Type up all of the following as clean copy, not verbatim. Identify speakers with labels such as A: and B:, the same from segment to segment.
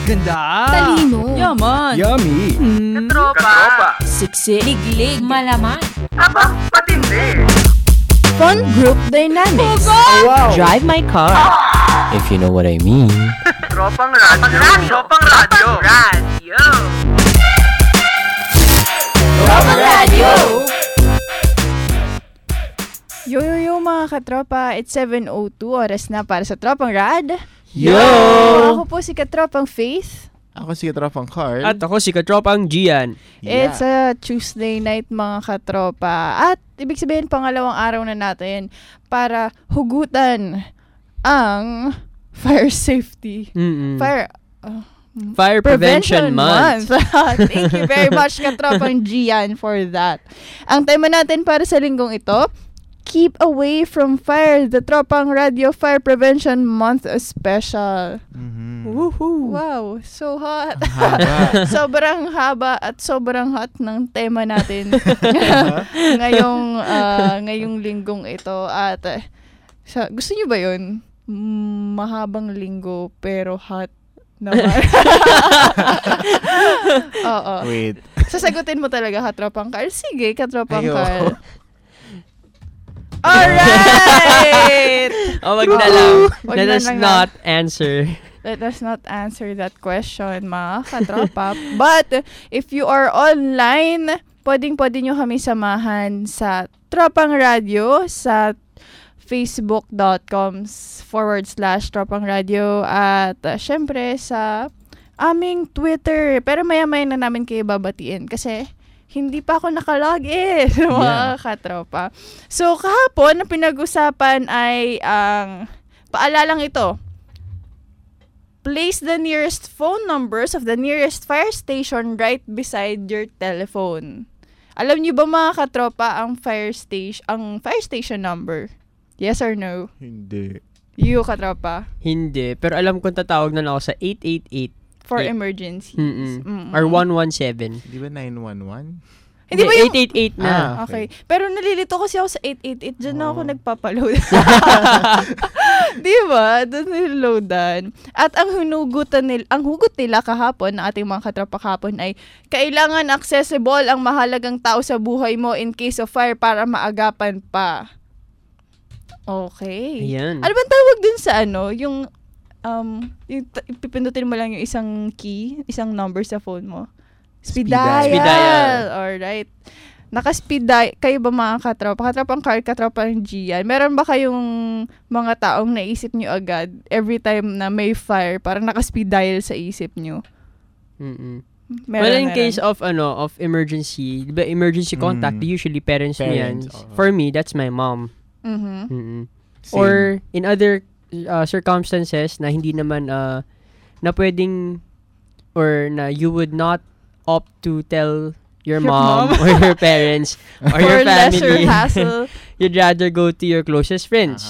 A: Ganda!
B: Talino.
A: Yaman!
C: Yummy!
D: Katropa.
B: Siksik.
A: Liglig!
B: Malaman.
D: Aba, patindi.
B: Fun group dynamics.
C: Wow!
A: Drive my car! If you know what I mean.
D: Tropang radyo. Tropang radyo.
B: Tropang radyo.
E: Yo mga katropa, it's 7:02, oras na para sa Tropang Rad.
A: Yo!
E: Ako po si Katropang Faith.
C: Ako si Katropang Carl.
A: At ako si Katropang Gian.
E: It's a Tuesday night mga katropa. At ibig sabihin pangalawang araw na natin para hugutan ang fire safety.
A: Fire Prevention Month.
E: Thank you very much Katropang Gian for that. Ang tema natin para sa linggong ito, Keep Away from Fire, the Tropang Radio Fire Prevention Month Special.
A: Woohoo!
E: Wow, so hot.
C: Haba.
E: Sobrang haba at sobrang hot ng tema natin ngayong linggong ito. At gusto niyo ba yun? Mahabang linggo pero hot naman. Oo.
C: Wait.
E: Sasagutin mo talaga, Katropang Carl? Sige, Katropang
C: Ayo.
E: Carl. Alright!
A: Wag na lang.
E: Wag
A: Let
E: na
A: us
E: lang
A: not answer.
E: Let us not answer that question, mga katropa. But, if you are online, pwede nyo kami samahan sa Tropang Radio, sa facebook.com/Tropang Radio, at syempre sa aming Twitter. Pero maya-maya na namin kayo babatiin kasi hindi pa ako nakalogin, mga katropa. So, kahapon, ang pinag-usapan ay ang paalalang ito. Place the nearest phone numbers of the nearest fire station right beside your telephone. Alam niyo ba mga katropa ang fire station number? Yes or no?
C: Hindi.
E: You, katropa?
A: Hindi. Pero alam kong tatawag na ako sa 888.
E: For emergencies.
A: Or 117.
C: Di ba 911?
E: Hindi ba yung
A: 888 na.
E: Okay. Pero nalilito kasi ako sa 888. Diyan na ako nagpapaload. Di ba? Doon niloadan. At ang hugot nila kahapon, ng ating mga katropa kahapon ay, kailangan accessible ang mahalagang tao sa buhay mo in case of fire para maagapan pa. Okay.
A: Ayan.
E: Ano bang tawag dun sa yung pipindutin mo lang yung isang key, isang number sa phone mo? Speed dial. Alright. Naka-speed dial. Kayo ba mga katropa? Katropang Carl, katropang Gian. Meron ba kayong mga taong naisip nyo agad every time na may fire, parang naka-speed dial sa isip nyo?
A: Well, in case of emergency, diba, emergency contact, usually parents mo yan. For me, that's my mom. Or in other circumstances na hindi naman na pwedeng or na you would not opt to tell your mom or your parents or your family.
E: Lesser hassle.
A: You'd rather go to your closest friends.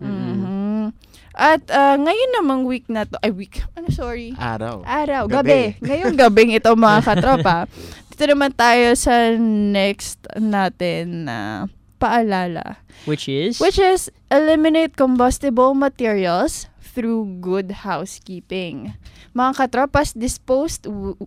E: At ngayon namang week na to,
C: Araw.
E: Gabi. Ngayong gabing ito mga katropa. Dito naman tayo sa next natin na paalala.
A: Which is
E: eliminate combustible materials through good housekeeping. Mga katropas, dispose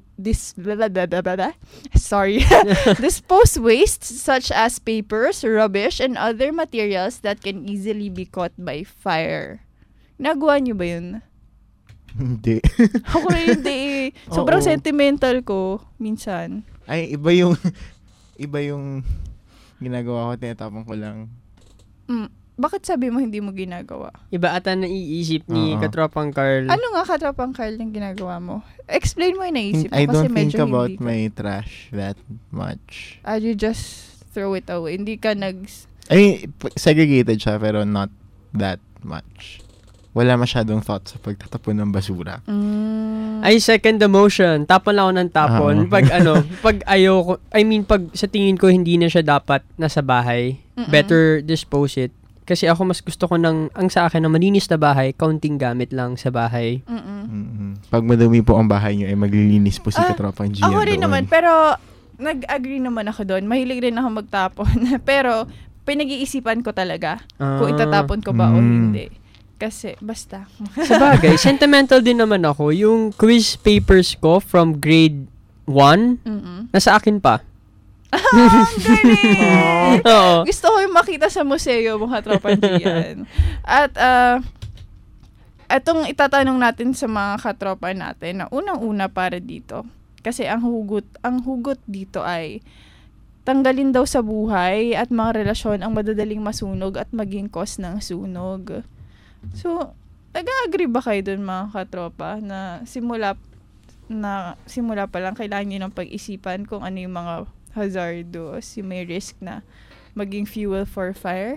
E: waste such as papers, rubbish, and other materials that can easily be caught by fire. Nagawa niyo ba yun?
C: Hindi.
E: Ako rin hindi. Sobrang sentimental ko minsan.
C: Ay, iba yung ginagawa ko, tinatapon ko lang.
E: Bakit sabi mo hindi mo ginagawa?
A: Iba ata naiisip ni Katropang Carl.
E: Ano nga Katropang Carl yung ginagawa mo? Explain mo yung naisip mo.
C: I
E: kasi
C: don't think
E: medyo
C: about
E: hindi
C: my trash that much.
E: You just throw it away. Hindi ka
C: segregated siya pero not that much. Wala masyadong thought sa pagtatapon ng basura.
A: I second the motion. Tapon lang ako ng tapon. Pag pag sa tingin ko hindi na siya dapat nasa bahay, better dispose it. Kasi ako mas gusto ko ang sa akin na malinis na bahay, kaunting gamit lang sa bahay.
C: Pag madumi po ang bahay nyo, maglilinis po si Katropang Gian
E: Ako rin
C: doon.
E: naman, pero nag-agree naman ako doon. Mahilig rin ako magtapon. Pero pinag-iisipan ko talaga kung itatapon ko ba o hindi. Kasi, basta.
A: Sa bagay, sentimental din naman ako. Yung quiz papers ko from grade 1, nasa akin pa.
E: Ang galing!
A: Oo.
E: Gusto ko yung makita sa museo, mga katropa diyan. At, etong itatanong natin sa mga katropa natin na unang-una para dito. Kasi ang hugot dito ay tanggalin daw sa buhay at mga relasyon ang madadaling masunog at maging cause ng sunog. So, nag-agree ba kayo dun mga katropa na simula pa lang kailangan nyo ng pag-isipan kung ano yung mga hazardous, yung may risk na maging fuel for fire?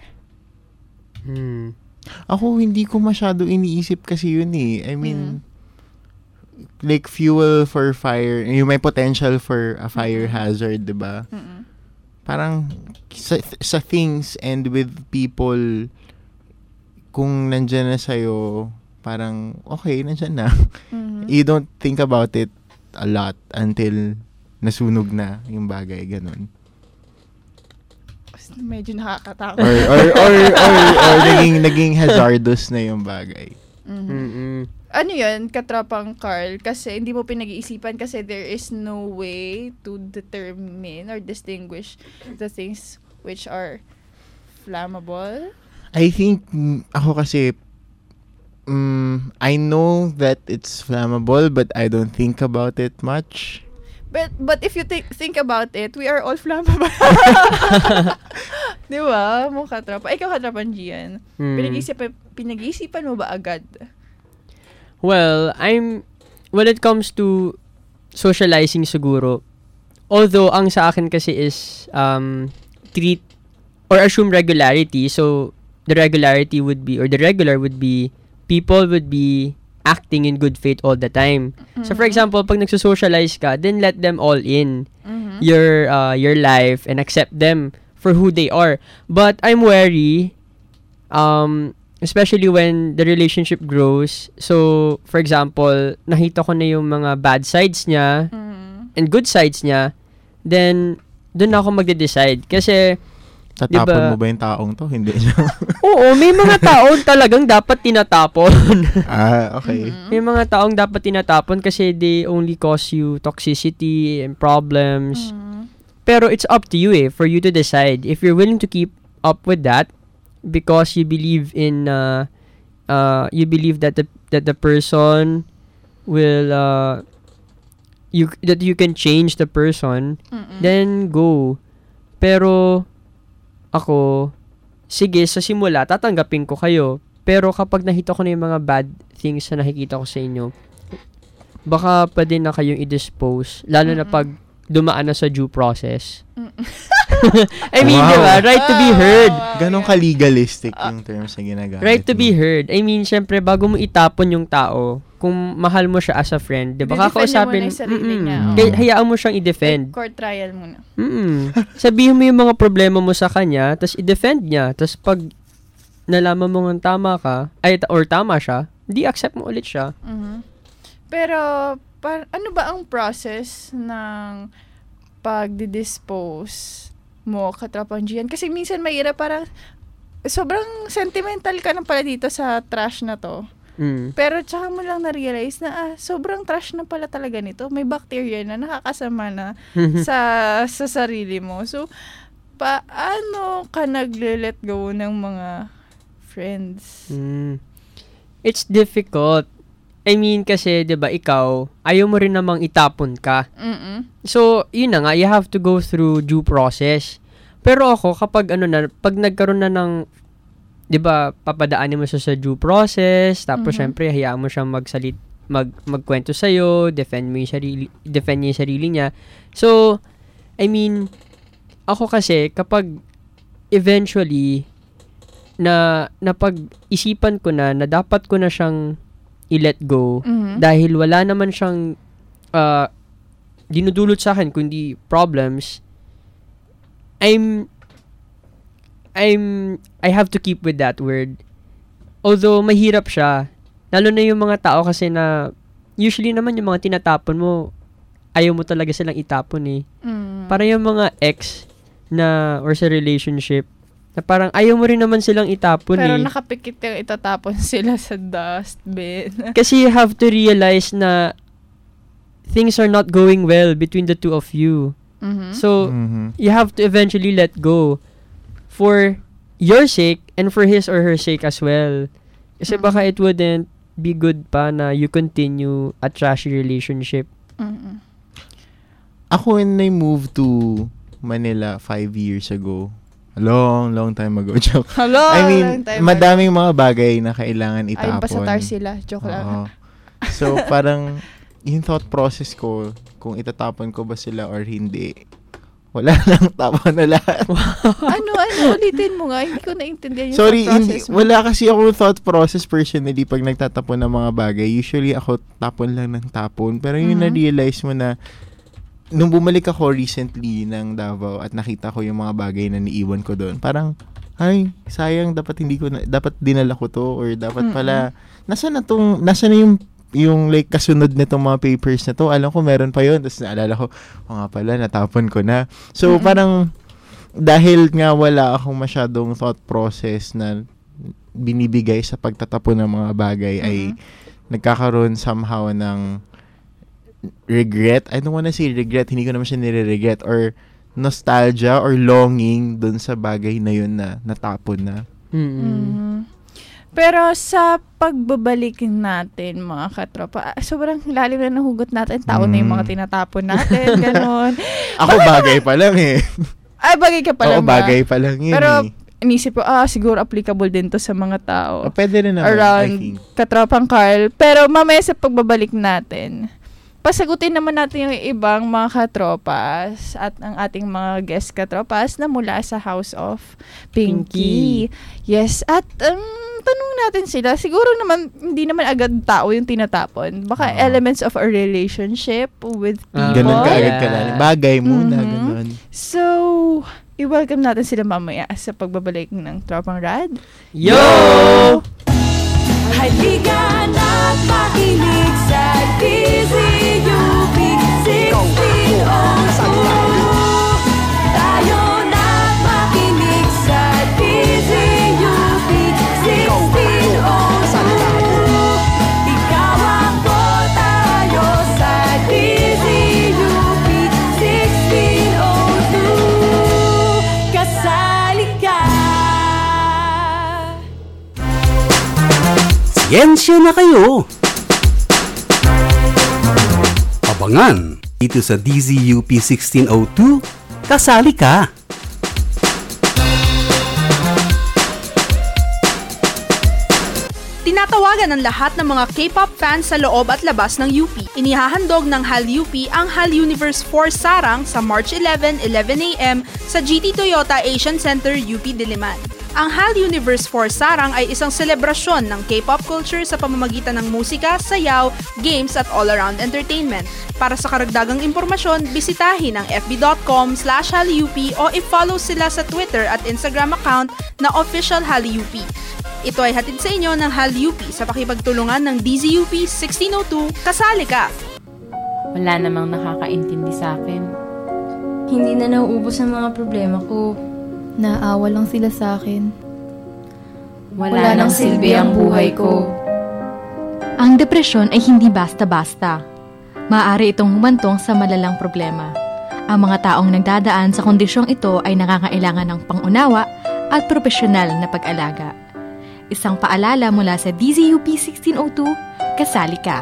C: Ako, hindi ko masyado iniisip kasi yun eh. I mean, like fuel for fire, yung may potential for a fire hazard, diba? Parang sa things and with people, kung nandyan na sa'yo, parang okay, nandyan na. You don't think about it a lot until nasunog na yung bagay, ganun.
E: Medyo nakakatakot.
C: Or naging hazardous na yung bagay.
E: Ano yun, katropang Carl? Kasi hindi mo pinag-iisipan kasi there is no way to determine or distinguish the things which are flammable.
C: I think, ako kasi, I know that it's flammable, but I don't think about it much.
E: But if you think about it, we are all flammable. Di ba? Mukha katropa. Ikaw katropan Gian. Pinag-iisipan mo ba agad?
A: Well, when it comes to socializing siguro, although ang sa akin kasi is treat or assume regularity, so the regularity would be, or the regular would be, people would be acting in good faith all the time. So for example, pag nagso-socialize ka, then let them all in your life and accept them for who they are. But I'm wary, especially when the relationship grows. So, for example, nakita ko na yung mga bad sides niya and good sides niya, then doon ako magde-decide. Kasi,
C: tatapon
A: diba,
C: mo ba yung taong to? Hindi siya.
A: Oo, may mga taong talagang dapat tinatapon.
C: Okay.
A: May mga taong dapat tinatapon kasi they only cause you toxicity and problems. Pero it's up to you for you to decide if you're willing to keep up with that because you believe in you believe that the person will that you can change the person, then go. Pero ako, sige, sa simula tatanggapin ko kayo, pero kapag nakita ko na yung mga bad things na nakikita ko sa inyo, baka pwede na kayong i-dispose, lalo na pag dumaan na sa due process. I mean,
C: Wow.
A: diba? Right to be heard.
C: Ganon ka-legalistic yung terms na ginagamit.
A: Right to be
C: mo.
A: heard. I mean, syempre, bago mo itapon yung tao, kung mahal mo siya as a friend, diba?
E: I-defend
A: Kakausapin,
E: niya muna yung sarili niya,
A: kaya hayaan mo siyang i-defend.
E: Court trial muna.
A: Sabihin mo yung mga problema mo sa kanya, tapos i-defend niya. Tapos pag nalaman mo ng tama ka, or tama siya, di accept mo ulit siya.
E: Pero, ano ba ang process ng pag-dispose mo, katropang Gian? Kasi minsan mahirap, parang sobrang sentimental ka na pala dito sa trash na to. Pero tsaka mo lang na-realize na sobrang trash na pala talaga nito. May bacteria na nakakasama na sa sarili mo. So, paano ka nagle-let go ng mga friends?
A: It's difficult. I mean, kasi, di ba, ikaw, ayaw mo rin namang itapon ka. So, yun na nga, you have to go through due process. Pero ako, kapag pag nagkaroon na ng, di ba, papadaanin mo siya sa due process, tapos syempre, hayaan mo siyang magkwento sa'yo, defend niya yung sarili niya. So, I mean, ako kasi, kapag eventually, na pag-isipan ko na dapat ko na siyang i-let go, dahil wala naman siyang dinudulot sa akin, kundi problems, I have to keep with that word. Although, mahirap siya. Lalo na yung mga tao kasi na, usually naman yung mga tinatapon mo, ayaw mo talaga silang itapon eh. Para yung mga ex na, or sa relationship, Na parang ayaw mo rin naman silang itapon
E: Pero
A: eh.
E: nakapikit yung itatapon sila sa dustbin.
A: Kasi you have to realize na things are not going well between the two of you.
E: Mhm.
A: So,
C: Mhm.
A: you have to eventually let go for your sake and for his or her sake as well. Kasi baka it wouldn't be good pa na you continue a trashy relationship.
E: Mhm.
C: Ako when I moved to Manila 5 years ago, a long time ago, joke.
E: Hello,
C: I mean,
E: long time
C: madaming mga bagay na kailangan
E: ago. Ay,
C: itapon.
E: basatar sila. Joke lang.
C: Oo. So, parang, yung thought process ko, kung itatapon ko ba sila or hindi, wala lang, tapon na lahat.
E: ano, ulitin mo nga. Hindi ko naintindihan yung
C: Sorry,
E: thought process mo.
C: wala kasi ako thought process personally pag nagtatapon ng mga bagay. Usually, ako tapon lang ng tapon. Pero yung na-realize mo na, nung bumalik ako recently ng Davao at nakita ko yung mga bagay na niiwan ko doon, parang, ay, sayang, dapat dinala ko to or dapat pala, nasa na yung like kasunod nitong mga papers na to, alam ko meron pa yun, tapos naalala ko, nga pala, natapon ko na. So, parang, dahil nga wala akong masyadong thought process na binibigay sa pagtatapon ng mga bagay, ay nagkakaroon somehow ng regret. I don't wanna say regret, hindi ko naman siya nire-regret, or nostalgia or longing dun sa bagay na yun na natapon na.
E: Pero sa pagbabalik natin, mga katropa, sobrang lalim na nahugot natin. Taon na yung mga tinatapon natin, ganon.
C: Ako bagay pa lang eh.
E: Ay, bagay ka pa lang ba?
C: bagay pa lang yun
E: Pero,
C: eh.
E: inisip ko, siguro applicable din to sa mga tao.
C: Pwede rin naman, I
E: Around
C: think.
E: katropang Carl. Pero mamaya sa pagbabalik natin, pasagutin naman natin yung ibang mga katropas at ang ating mga guest katropas na mula sa House of Pinky. Yes, at tanong natin sila, siguro naman, hindi naman agad tao yung tinatapon. Baka elements of a relationship with people.
C: Ganun ka agad kalalim. Bagay muna, ganun.
E: So, i-welcome natin sila mamaya sa pagbabalik ng Tropang Rad.
A: Yo!
B: Halika na't makinig sa DZUP 1602. Tayo na't makinig sa DZUP 1602. Ikaw ako, tayo sa DZUP 1602. Kasali ka.
F: Siyensya na kayo! Abangan dito sa DZUP 1602, kasali ka!
G: Tinatawagan ng lahat ng mga K-pop fans sa loob at labas ng UP. Inihahandog ng HAL UP ang HAL Universe 4 Sarang sa March 11, 11 a.m. sa GT Toyota Asian Center, UP Diliman. Ang HAL Universe 4 Sarang ay isang selebrasyon ng K-pop culture sa pamamagitan ng musika, sayaw, games at all-around entertainment. Para sa karagdagang impormasyon, bisitahin ang fb.com/halup o i-follow sila sa Twitter at Instagram account na Official HALUP. Ito ay hatid sa inyo ng HAL UP sa pakipagtulungan ng DZUP 1602. Kasali ka!
H: Wala namang nakakaintindi sa akin.
I: Hindi na nauubos ang mga problema ko.
B: Naawa lang sila sa akin.
H: Wala nang silbi ang buhay ko.
J: Ang depresyon ay hindi basta-basta. Maaari itong humantong sa malalang problema. Ang mga taong nagdadaan sa kondisyong ito ay nakakailangan ng pangunawa at profesional na pag-alaga. Isang paalala mula sa DZUP 1602, kasali ka.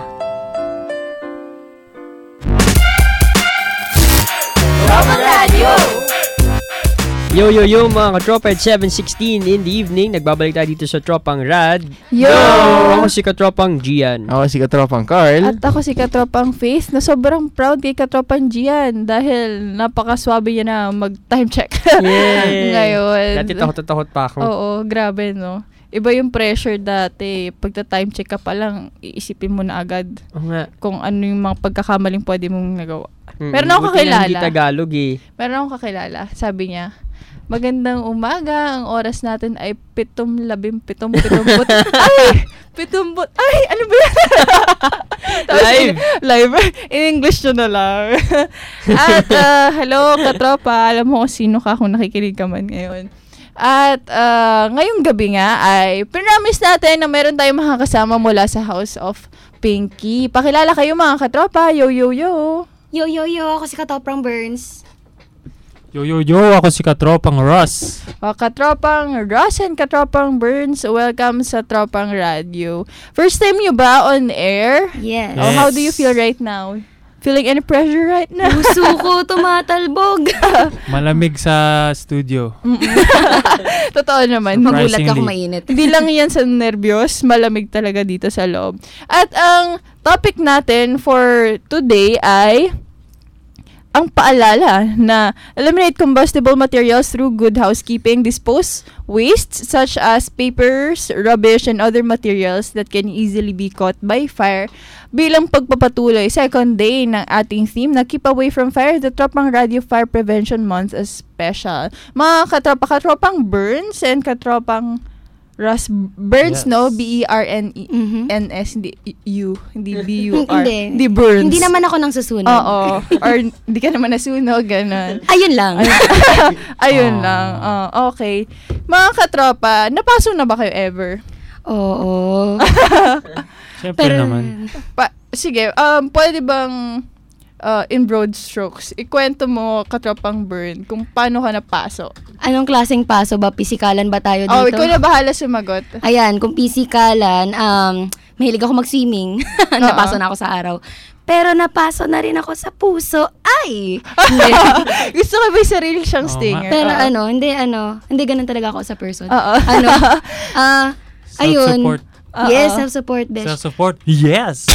B: Tropang Radio!
A: Yo, mga katropa, at 7:16 in the evening. Nagbabalik tayo dito sa Tropang Rad.
E: Yo!
A: Ako si Katropang Gian.
C: Ako si Katropang Carl.
E: At ako si Katropang Faith na sobrang proud kay Katropang Gian dahil napakaswabe niya na mag-time check.
A: Yay!
E: Ngayon.
A: Dati takot pa ako.
E: Oo, grabe no. Iba yung pressure dati. Pagta-time check ka pa lang, iisipin mo na agad
A: Oo nga.
E: kung ano yung mga pagkakamaling pwede mong nagawa. Meron akong
A: Buti na
E: kakilala.
A: Hindi Tagalog eh.
E: Meron akong kakilala. Sabi niya, magandang umaga. Ang oras natin ay 7:17. Ay! 70. Ay! Ano ba yan?
A: Live!
E: Live. In English yun na lang. At, hello, katropa. Alam mo kung sino ka kung nakikinig ka man ngayon. At ngayong gabi nga ay promise natin na meron tayong makakasama mula sa House of Pinky. Pakilala kayo mga katropa. Yo, yo, yo.
K: Yo, yo, yo. Ako si Katopang Burns.
L: Yo, yo, yo. Ako si Katropang Ross.
E: Katropang Ross and Katropang Burns, welcome sa Tropang Radio. First time nyo ba on air?
K: Yes.
E: Oh, how do you feel right now? Feeling any pressure right now?
K: Puso ko tumatalbog.
L: Malamig sa studio.
E: Totoo naman.
K: Magulat ako mainit.
E: Hindi lang yan sa nervyos, malamig talaga dito sa loob. At ang topic natin for today ay ang paalala na eliminate combustible materials through good housekeeping, dispose wastes such as papers, rubbish, and other materials that can easily be caught by fire. Bilang pagpapatuloy, second day ng ating theme na Keep Away from Fire, the Tropang Radio Fire Prevention Month is special. Mga katropang Burns and katropang Ross Burns, yes. No? B-E-R-N-E-N-S, hindi U, hindi B-U-R. Hindi Burns.
K: Hindi naman ako nang susunog.
E: Oo. Or hindi ka naman nasunog, gano'n.
K: Ayun lang.
E: Ayun lang. Okay. Mga katropa, napaso na ba kayo ever?
K: Oo.
L: Siyempre naman.
E: Sige, pwede bang in broad strokes, ikwento mo, katropang Burn, kung paano ka napaso?
K: Anong klaseng paso ba? Pisikalan ba tayo dito?
E: Oh, ikaw na bahala sumagot.
K: Ayan, kung pisikalan, mahilig ako mag-swimming. Napaso na ako sa araw. Pero napaso na rin ako sa puso. Ay!
E: Gusto ko ba yung sarili siyang stinger?
K: Pero hindi ganun talaga ako sa person.
L: Self-support.
K: Yes, self-support, besh.
L: Self-support? Yes!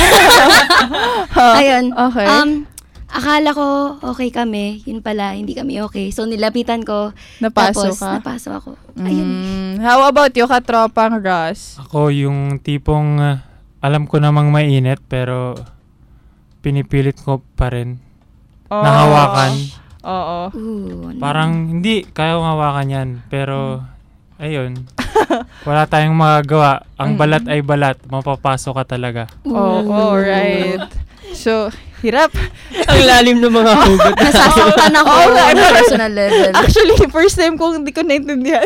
K: Ayun.
E: Okay.
K: Akala ko okay kami. Yun pala, hindi kami okay. So, nilapitan ko.
E: Napaso
K: tapos,
E: ka?
K: Napaso ako. Ayun.
E: How about you, katropang Ross?
L: Ako yung tipong alam ko namang mainit pero pinipilit ko pa rin. Nahawakan.
E: Oo.
L: Parang hindi kaya kong hawakan yan. Pero, ayun. Wala tayong magagawa. Ang balat ay balat. Mapapasok ka talaga.
E: Oh, right. So, hirap.
A: Ang lalim ng mga hugot.
K: Nasasaktan ako on personal level.
E: Actually, first time ko hindi ko naintindihan.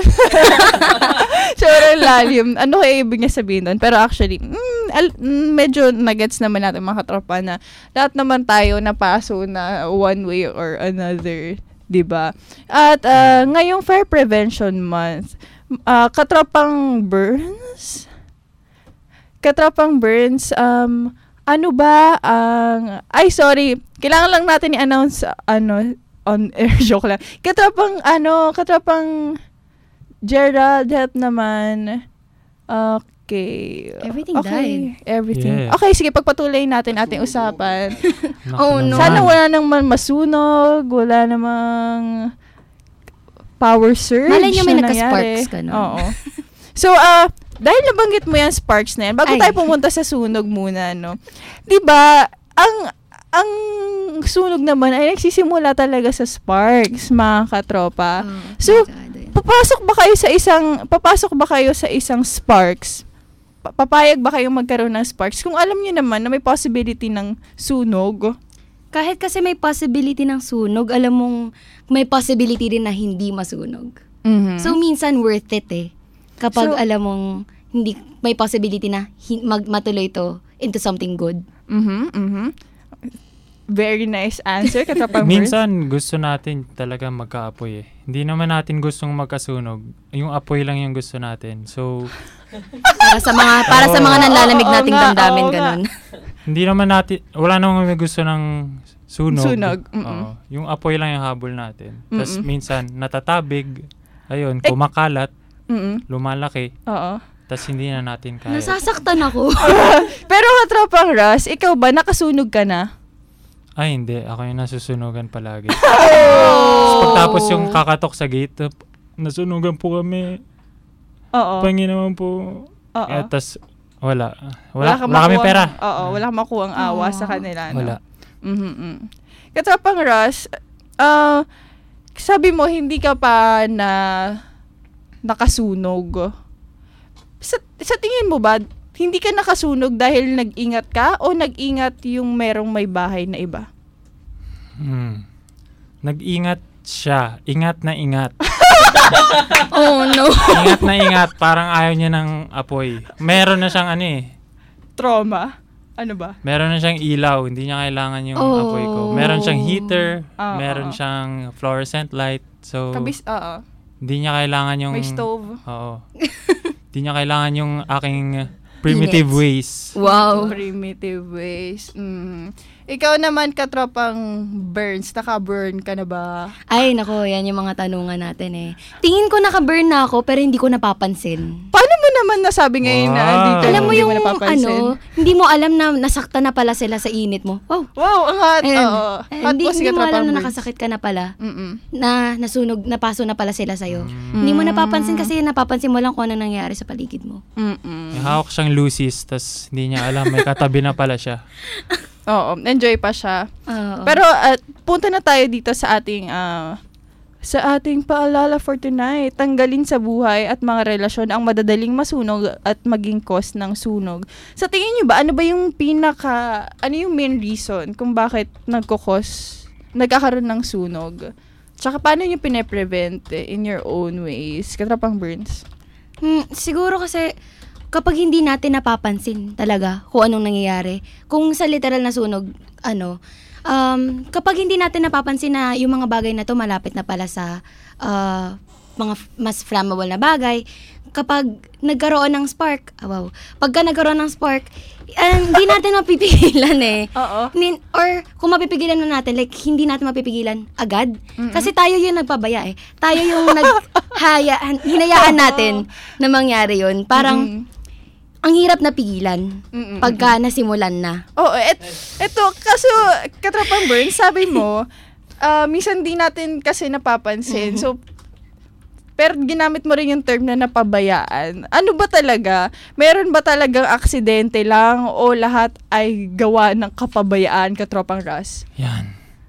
E: Sobrang lalim. Ano kaya ibig niya sabihin doon? Pero actually, medyo nagets naman natin mga katropa na lahat naman tayo napaso na one way or another. Diba? At ngayong Fire Prevention Month, Katropang Burns, ano ba ang... sorry. Kailangan lang natin i-announce, on air, joke lang. Katropang Gerald, help naman. Okay.
K: Everything died.
E: Everything.
L: Yeah.
E: Okay, sige, pagpatuloy natin ating usapan.
K: Oh, no.
E: Sana wala namang masunog, wala namang power surge.
K: Malay nyo may nagka-sparks ka, no?
E: Oo. So, dahil nabanggit mo yan, sparks na yan, bago tayo pumunta sa sunog muna, no? Diba, ang sunog naman ay nagsisimula talaga sa sparks, mga katropa. So, papasok ba kayo sa isang sparks? Papayag ba kayong magkaroon ng sparks? Kung alam niyo naman na may possibility ng sunog.
K: Kahit kasi may possibility ng sunog, alam mong may possibility din na hindi masunog.
E: Mm-hmm. So,
K: minsan worth it eh. Kapag alam mong hindi may possibility na matuloy to into something good.
E: Very nice answer, katapang
L: Minsan gusto natin talaga magka-apoy eh. Hindi naman natin gustong magkasunog. Yung apoy lang yung gusto natin. So
K: para sa mga nanlalamig nating damdamin ganun.
L: Hindi naman natin, wala namang may gusto ng sunog. Yung apoy lang yung habol natin. Tapos minsan natatabig, ayun, kumakalat. Lumalaki. Tapos hindi na natin kaya.
K: Nasasaktan ako.
E: Pero katropang Ross, ikaw ba nakasunog ka na?
L: Ay, hindi. Ako yung nasusunugan palagi. Tapos pagtapos yung kakatok sa gate, nasunugan po kami. Pangin naman po. Tapos wala kami pera.
E: Wala kang makuha ang awa sa kanila. No?
L: Wala.
E: Katropang Ross, sabi mo hindi ka pa na nakasunog. Sa tingin mo ba, hindi ka nakasunog dahil nag-ingat ka o nag-ingat yung merong may bahay na iba?
L: Nag-ingat siya. Ingat na ingat.
K: Oh, no.
L: Ingat na ingat. Parang ayaw niya ng apoy. Meron na siyang
E: trauma? Ano ba?
L: Meron na siyang ilaw. Hindi niya kailangan yung apoy ko. Meron siyang heater. Meron siyang fluorescent light. So, hindi niya kailangan yung...
E: May stove.
L: Oo. Hindi niya kailangan yung aking primitive ways.
K: Wow.
E: Primitive ways. Ikaw naman, katropang Burns, naka-burn ka na ba?
K: Ay, nako, yan yung mga tanungan natin eh. Tingin ko naka-burn na ako, pero hindi ko napapansin.
E: Paano mo naman nasabi ngayon na dito?
K: Alam mo
E: hindi
K: yung
E: mo napapansin?
K: hindi mo alam na nasakta na pala sila sa init mo.
E: Wow, ang hot. Hot po
K: Hindi mo alam na nakasakit ka na pala. Na nasunog, napaso na pala sila sa'yo. Hindi mo napapansin kasi napapansin mo lang kung ano nangyari sa paligid mo.
L: May hawak siyang Lucy's, tas hindi niya alam, may katabi na pala siya.
E: Oo, enjoy pa siya. Pero punta na tayo dito sa ating paalala for tonight. Tanggalin sa buhay at mga relasyon ang madadaling masunog at maging cause ng sunog. Sa tingin niyo ba, ano ba yung yung main reason kung bakit nagkakaroon ng sunog? Tsaka paano niyo pine-prevent in your own ways? Katropang Burns?
K: Siguro kasi kapag hindi natin napapansin talaga kung anong nangyayari, kung sa literal na sunog, kapag hindi natin napapansin na yung mga bagay na to malapit na pala sa mga mas flammable na bagay, kapag nagkaroon ng spark, pagka nagkaroon ng spark, hindi natin mapipigilan eh. Or kung mapipigilan na natin, like hindi natin mapipigilan agad. Kasi tayo yung nagpabaya eh. Tayo yung hinayaan natin na mangyari yun. Parang ang hirap na pigilan pagka nasimulan na.
E: Eto, kaso katropang Burns, sabi mo, minsan di natin kasi napapansin. So, pero ginamit mo rin yung term na napabayaan. Ano ba talaga? Meron ba talagang aksidente lang o lahat ay gawa ng kapabayaan, katropang Ras?
L: Yan.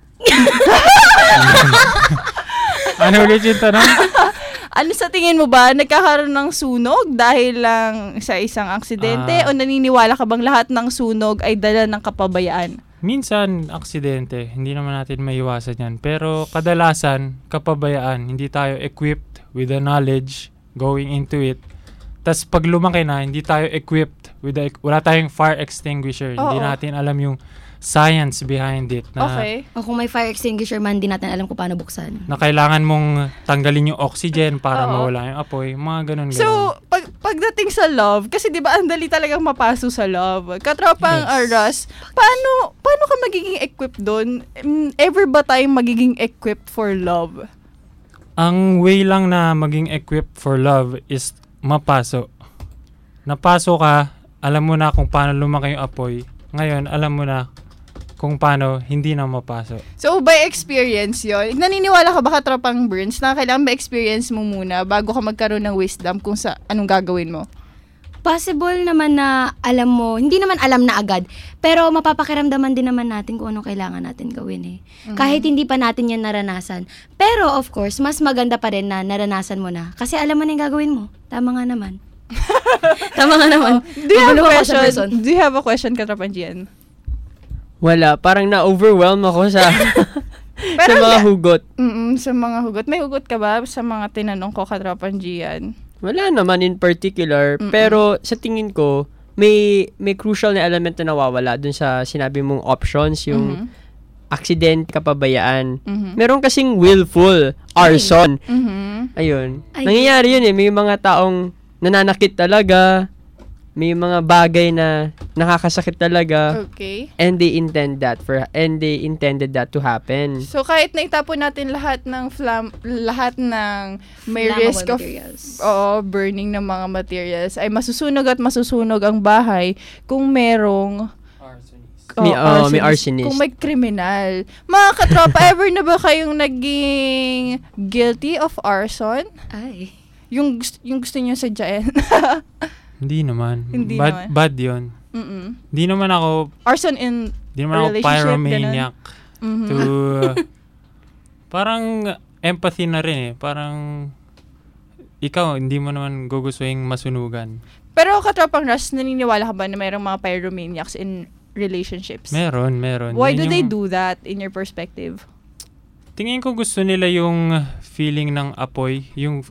L: Ano ulit yung tanong?
E: Ano sa tingin mo ba? Nagkakaroon ng sunog dahil lang sa isang aksidente o naniniwala ka bang lahat ng sunog ay dala ng kapabayaan?
L: Minsan, aksidente. Hindi naman natin maiwasan yan. Pero kadalasan, kapabayaan. Hindi tayo equipped with the knowledge going into it. Tas pag lumaki na, hindi tayo equipped with wala tayong fire extinguisher. Hindi natin alam yung science behind it.
K: O kung may fire extinguisher man, hindi natin alam kung paano buksan.
L: Na kailangan mong tanggalin yung oxygen para mawala yung apoy. Mga ganun.
E: So, pagdating sa love, kasi di ba ang dali talagang mapaso sa love. Katropang Ras, paano ka magiging equipped doon? Ever ba tayong magiging equipped for love?
L: Ang way lang na maging equipped for love is mapaso. Napaso ka, alam mo na kung paano lumaki yung apoy. Ngayon, alam mo na kung paano hindi na mapasok.
E: So, by experience yon, naniniwala ka ba, katropang Burns, na kailangan ba-experience mo muna bago ka magkaroon ng wisdom kung sa anong gagawin mo?
K: Possible naman na alam mo, hindi naman alam na agad, pero mapapakiramdaman din naman natin kung anong kailangan natin gawin eh. Kahit hindi pa natin yan naranasan. Pero of course, mas maganda pa rin na naranasan mo na. Kasi alam mo na yung gagawin mo. Tama nga naman.
E: Do you have a question, katropang Gian?
A: Wala, parang na-overwhelm ako sa mga hugot.
E: Sa mga hugot. May hugot ka ba sa mga tinanong ko, katropang Gian?
A: Wala naman in particular, pero sa tingin ko, may crucial na element na nawawala dun sa sinabi mong options, yung accident, kapabayaan. Meron kasing willful, arson. Ayun. Nangyayari yun eh, may mga taong nananakit talaga, may mga bagay na nakakasakit talaga.
E: Okay.
A: And they intended that to happen.
E: So kahit na itapon natin lahat ng may risk of burning ng mga materials, ay masusunog at masusunog ang bahay kung merong may arsonist. Kung may kriminal. Mga katropa, ever na ba kayong naging guilty of arson?
K: Ay.
E: Yung gusto niyo sadyain?
L: Hindi naman. Bad yun. Hindi naman ako...
E: Arson in
L: Hindi naman ako pyromaniac. Parang empathy na rin eh. Parang ikaw, hindi mo naman gugustuhin masunugan.
E: Pero katropang Ras, naniniwala ka ba na mayroong mga pyromaniacs in relationships?
L: Meron.
E: Why do they do that in your perspective?
L: Tingin ko gusto nila yung feeling ng apoy, yung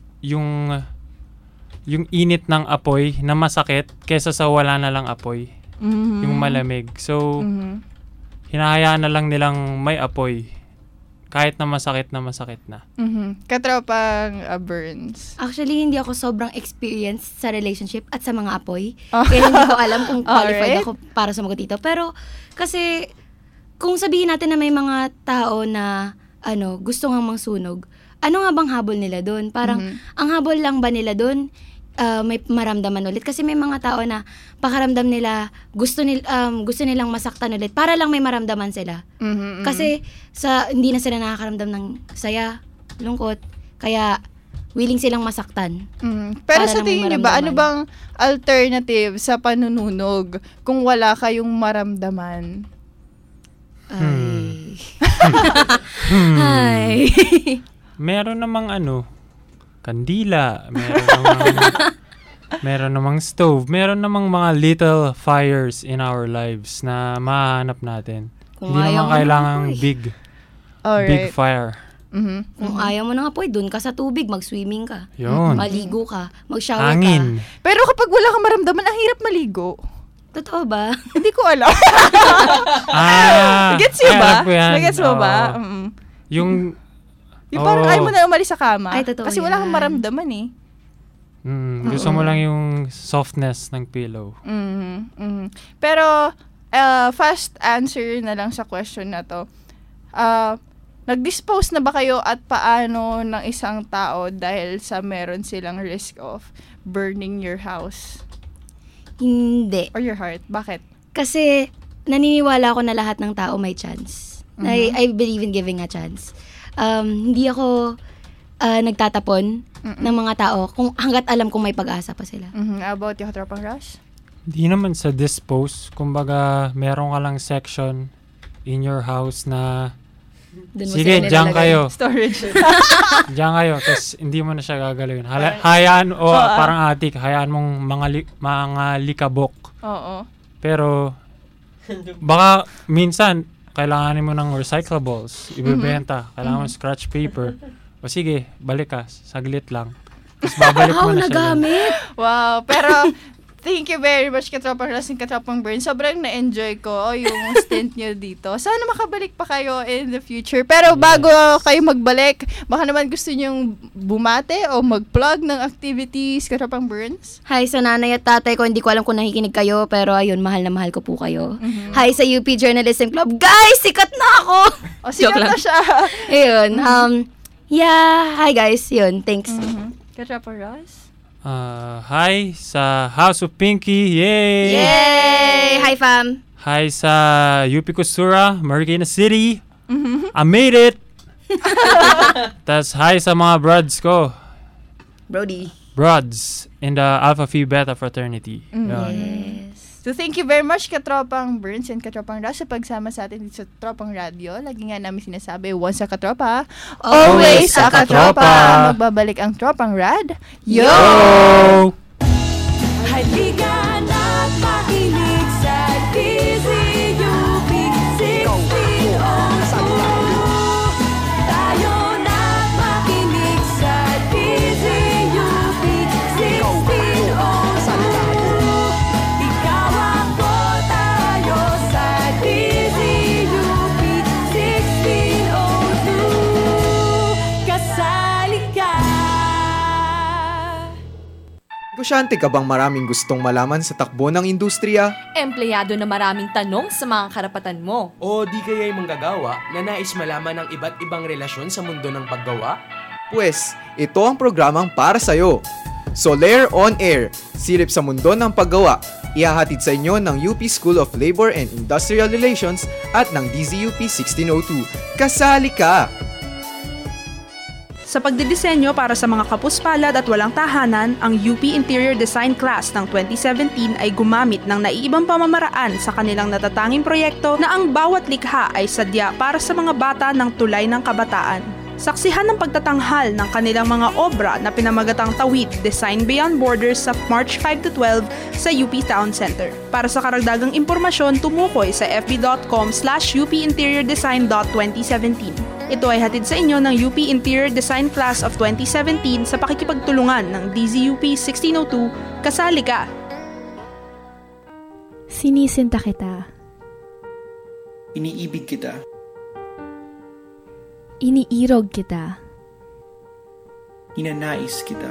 L: init ng apoy na masakit kesa sa wala na lang apoy. Yung malamig. So, hinahayaan na lang nilang may apoy. Kahit na masakit na.
E: Katropang Burns.
K: Actually, hindi ako sobrang experienced sa relationship at sa mga apoy. Kaya hindi ko alam kung qualified ako para sumagot dito. Pero, kasi, kung sabihin natin na may mga tao na, gusto nga mangsunog, ano nga bang habol nila doon? Parang, ang habol lang ba nila doon, may maramdaman ulit? Kasi may mga tao na pakaramdam nila, gusto nilang masaktan ulit para lang may maramdaman sila. Kasi hindi na sila nakakaramdam ng saya, lungkot, kaya willing silang masaktan.
E: Pero sa tingin niyo ba, ano bang alternative sa panununog kung wala kayong maramdaman?
K: Ay.
L: Meron namang kandila, meron namang stove, meron namang mga little fires in our lives na mahanap natin. Hindi naman kailangan big fire.
K: Kung ayaw mo ng apoy, dun ka sa tubig, mag-swimming ka.
L: Yun.
K: Maligo ka, mag-shower
L: Hangin.
K: ka.
E: Pero kapag wala kang maramdaman, ang hirap maligo.
K: Totoo ba?
E: Hindi ko alam. Gets mo ba?
L: Yung
E: parang ayaw mo na umalis sa kama.
K: Ay, totoo
E: kasi wala kang maramdaman eh.
L: Gusto mo lang yung softness ng pillow.
E: Pero, fast answer na lang sa question na to. Nag-dispose na ba kayo at paano ng isang tao dahil sa meron silang risk of burning your house?
K: Hindi.
E: Or your heart? Bakit?
K: Kasi, naniniwala ako na lahat ng tao may chance. I believe in giving a chance. Hindi ako nagtatapon ng mga tao hanggat alam kong may pag-asa pa sila.
E: About yung Katropang Rush?
L: Hindi naman sa dispose. Kumbaga, meron ka lang section in your house na sige, diyan kayo.
E: Storage.
L: Diyan kayo. Tapos, hindi mo na siya gagalawin. Hayaan, parang atik, hayaan mong mga likabok.
E: Oo.
L: Pero, baka minsan, kailanganin mo ng recyclables, ibebenta, kailangan mo scratch paper. O sige, balik ka, saglit lang. Tapos babalik mo na siya.
K: Nagamit!
E: Wow, pero thank you very much, Katropang Rush and Katropang Burns. Sobrang na-enjoy ko yung stint nyo dito. Sana makabalik pa kayo in the future. Pero bago kayo magbalik, baka naman gusto nyong bumate o mag-plug ng activities, Katropang Burns?
K: Hi sa nanay at tatay ko. Hindi ko alam kung nakikinig kayo, pero ayun, mahal na mahal ko po kayo. Hi sa UP Journalism Club. Guys, sikat na ako!
E: O, sikat na siya.
K: Ayun. Hi guys. Yun, thanks.
E: Katropang Rush?
L: Hi sa House of Pinky. Yay!
K: Yay! Hi, fam.
L: Hi sa UP Costura, Marikina City. I made it! Tas hi sa mga brods ko. Brods in the Alpha Phi Beta fraternity.
E: Yes. So, thank you very much, Katropang Burns and Katropang Rush sa pagsama sa atin dito sa Tropang Radio. Lagi nga namin sinasabi, once a katropa, always a katropa. Magbabalik ang Tropang Rad. Yo!
B: Halika na't makinig sa DZUP 1602. Tayo na't makinig sa DZUP 1602. Ikaw ako, tayo sa DZUP 1602. Kasali ka.
M: Negosyante ka bang maraming gustong malaman sa takbo ng industriya?
N: Empleyado na maraming tanong sa mga karapatan mo?
O: O di kaya'y manggagawa na nais malaman ang iba't ibang relasyon sa mundo ng paggawa?
M: Pwes, ito ang programang para sa'yo. Soler On Air, silip sa mundo ng paggawa. Ihahatid sa inyo ng UP School of Labor and Industrial Relations at ng DZUP 1602. Kasali ka!
G: Sa pagdidisenyo para sa mga kapuspalad at walang tahanan, ang UP Interior Design Class ng 2017 ay gumamit ng naiibang pamamaraan sa kanilang natatanging proyekto na ang bawat likha ay sadya para sa mga bata ng tulay ng kabataan. Saksihan ng pagtatanghal ng kanilang mga obra na pinamagatang Tawid Design Beyond Borders sa March 5 to 12 sa UP Town Center. Para sa karagdagang impormasyon, tumukoy sa fb.com/upinteriordesign.2017. Ito ay hatid sa inyo ng UP Interior Design Class of 2017 sa pakikipagtulungan ng DZUP 1602, Kasali Ka!
P: Sinisinta kita.
Q: Iniibig kita.
P: Iniirog kita.
Q: Ninanais kita.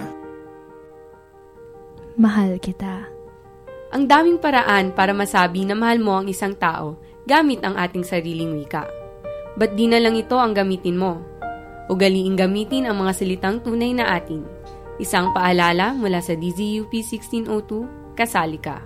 P: Mahal kita.
R: Ang daming paraan para masabi na mahal mo ang isang tao gamit ang ating sariling wika. Ba't di na lang ito ang gamitin mo? Ugaliing gamitin ang mga salitang tunay na atin. Isang paalala mula sa DZUP 1602, Kasali Ka!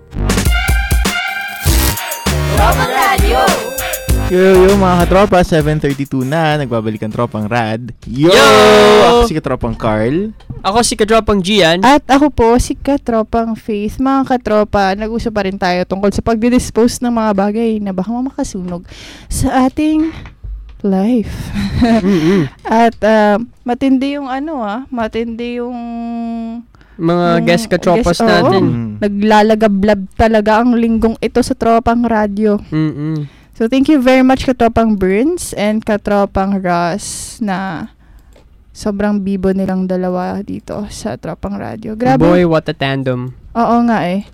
B: Tropang Radio!
C: Yo, mga katropa, 7:32 na, nagbabalik ang Tropang Rad. Yo! Ako si Katropang Carl.
A: Ako si Katropang Gian.
E: At ako po si Katropang Faith. Mga katropa, nag-usap pa rin tayo tungkol sa pagdidispose ng mga bagay na baka makasunog sa ating life. At matindi yung matindi yung
A: mga guest katropas natin.
E: Naglalagablab talaga ang linggong ito sa Tropang Radio. So, thank you very much Katropang Burns and Katropang Ross na sobrang bibo nilang dalawa dito sa Tropang Radio. Grabe.
A: Boy, what a tandem.
E: Oo nga eh.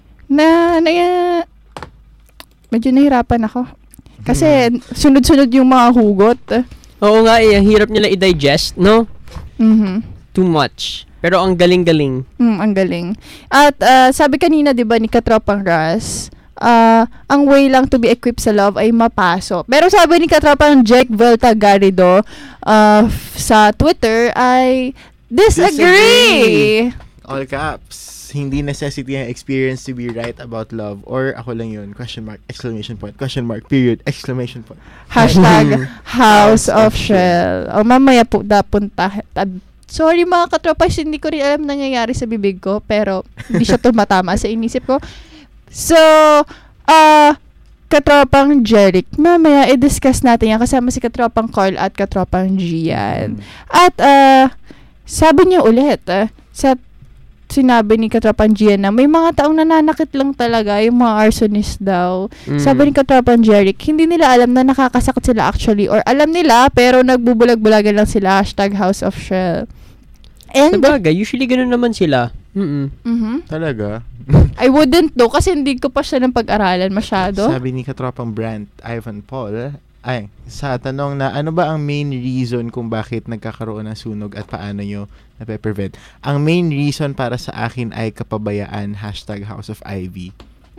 E: Medyo nahirapan ako. Kasi sunod-sunod yung mga hugot.
A: Oo nga eh, ang hirap nila i-digest, no? Too much. Pero ang galing-galing.
E: Ang galing. At sabi kanina, di ba, ni Katropang Ross, ang way lang to be equipped sa love ay mapaso. Pero sabi ni Katropang Jake Velta Garrido sa Twitter ay disagree!
C: All caps. Hindi necessity ang experience to be right about love. Or ako lang yun. Question mark, exclamation point, question mark, period, exclamation point.
E: Hashtag House of Shell. O mamaya po punta. Sorry mga katropas, hindi ko rin alam nangyayari sa bibig ko. Pero hindi siya tumatama sa inisip ko. So, Katropang Jeric, mamaya i-discuss natin yan kasama si Katropang Carl at Katropang Gian. At, sabi niya ulit, sinabi ni Katropang Gian na may mga taong nananakit lang talaga, yung mga arsonist daw. Sabi ni Katropang Jeric, hindi nila alam na nakakasakit sila actually, or alam nila, pero nagbubulag-bulagan lang sila, hashtag House of Shell. And,
A: sabagay, usually ganun naman sila.
C: Talaga?
E: I wouldn't know kasi hindi ko pa siya ng pag-aralan masyado.
C: Sabi ni Katropang Brand Ivan Paul, sa tanong na ano ba ang main reason kung bakit nagkakaroon ng sunog at paano nyo na-prevent? Ang main reason para sa akin ay kapabayaan, hashtag House of Ivy.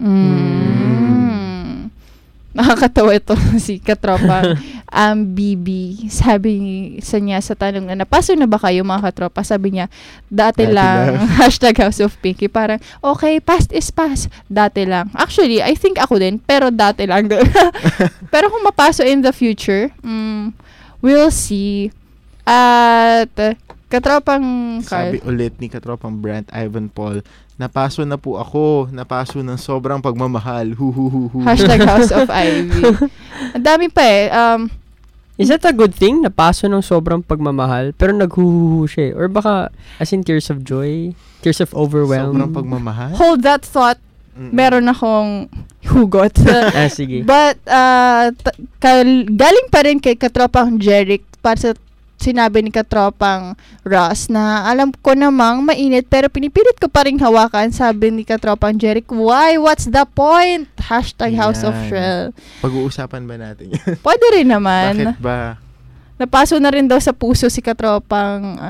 C: Nakakatawa ito si Katropang BB. Sabi niya sa tanong na napaso na ba kayo mga katropa? Sabi niya, dati lang. Hashtag House of Pinky. Parang, okay, past is past. Dati lang. Actually, I think ako din, pero dati lang. Pero kung mapaso in the future, we'll see. At Katropang Carl. Sabi ulit ni Katropang Brand Ivan Paul, napaso na po ako. Napaso ng sobrang pagmamahal.
E: Hashtag House of Ivy. Ang dami pa eh.
A: Is that a good thing? Napaso ng sobrang pagmamahal, pero naghuhuhu siya. Or baka, as in tears of joy, tears of overwhelm.
C: Sobrang pagmamahal?
E: Hold that thought. Meron akong hugot.
A: Sige.
E: But, galing pa rin kay Katropang Jeric para sa sinabi ni Katropang Ross na alam ko namang mainit pero pinipilit ko pa rin hawakan. Sabi ni Katropang Jeric, why? What's the point? Hashtag House of Shell.
C: Pag-uusapan ba natin yan?
E: Pwede rin naman.
C: Bakit ba?
E: Napaso na rin daw sa puso si Katropang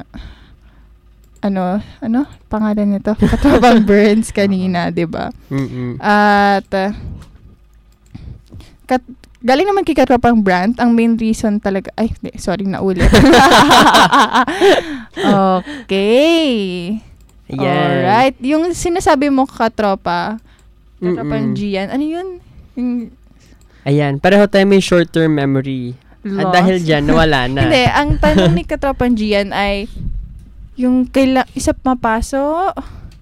E: pangalan nito? Katropang Burns kanina, diba? At galing naman kay Katropang Brand, ang main reason talaga, naulit. Okay.
A: Yeah.
E: Alright. Yung sinasabi mo Katropang Gian, ano yun?
A: Ayan, pareho tayo may short-term memory. At dahil dyan, nawala na.
E: Hindi, ang tanong ni Katropang Gian ay, yung isa mapaso?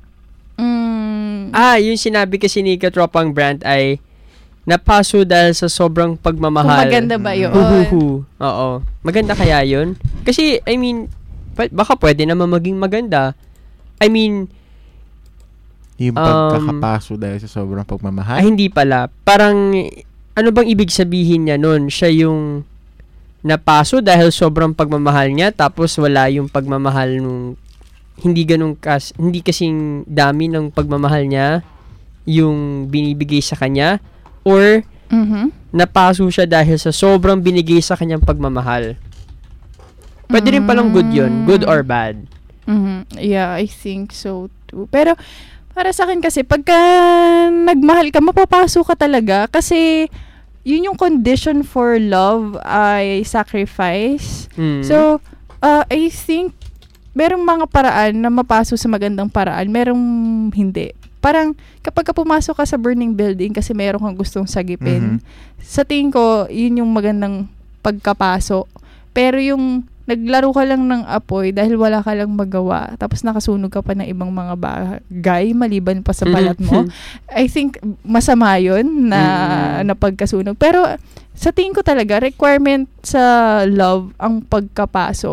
A: Yung sinabi kasi ni Katropang Brand ay, napaso dahil sa sobrang pagmamahal.
E: Kung maganda ba yun?
A: Oo. Maganda kaya yun? Kasi, I mean, baka pwede naman maging maganda. I mean,
C: yung pagkakapaso dahil sa sobrang pagmamahal?
A: Hindi pala. Parang, ano bang ibig sabihin niya nun? Siya yung napaso dahil sobrang pagmamahal niya tapos wala yung pagmamahal nung hindi kasing dami ng pagmamahal niya yung binibigay sa kanya, or napaso siya dahil sa sobrang binigay sa kanyang pagmamahal. Pwede rin palang good yun, good or bad.
E: Yeah, I think so too. Pero para sa akin kasi pagka nagmahal ka, mapapaso ka talaga kasi yun yung condition for love ay sacrifice. So, I think merong mga paraan na mapaso sa magandang paraan, merong hindi. Parang kapag pumasok ka sa burning building kasi meron kang gustong sagipin, sa tingin ko, yun yung magandang pagkapaso. Pero yung naglaro ka lang ng apoy dahil wala ka lang magawa, tapos nakasunog ka pa ng ibang mga bagay maliban pa sa balat mo, I think masama yun na pagkasunog. Pero sa tingin ko talaga, requirement sa love ang pagkapaso.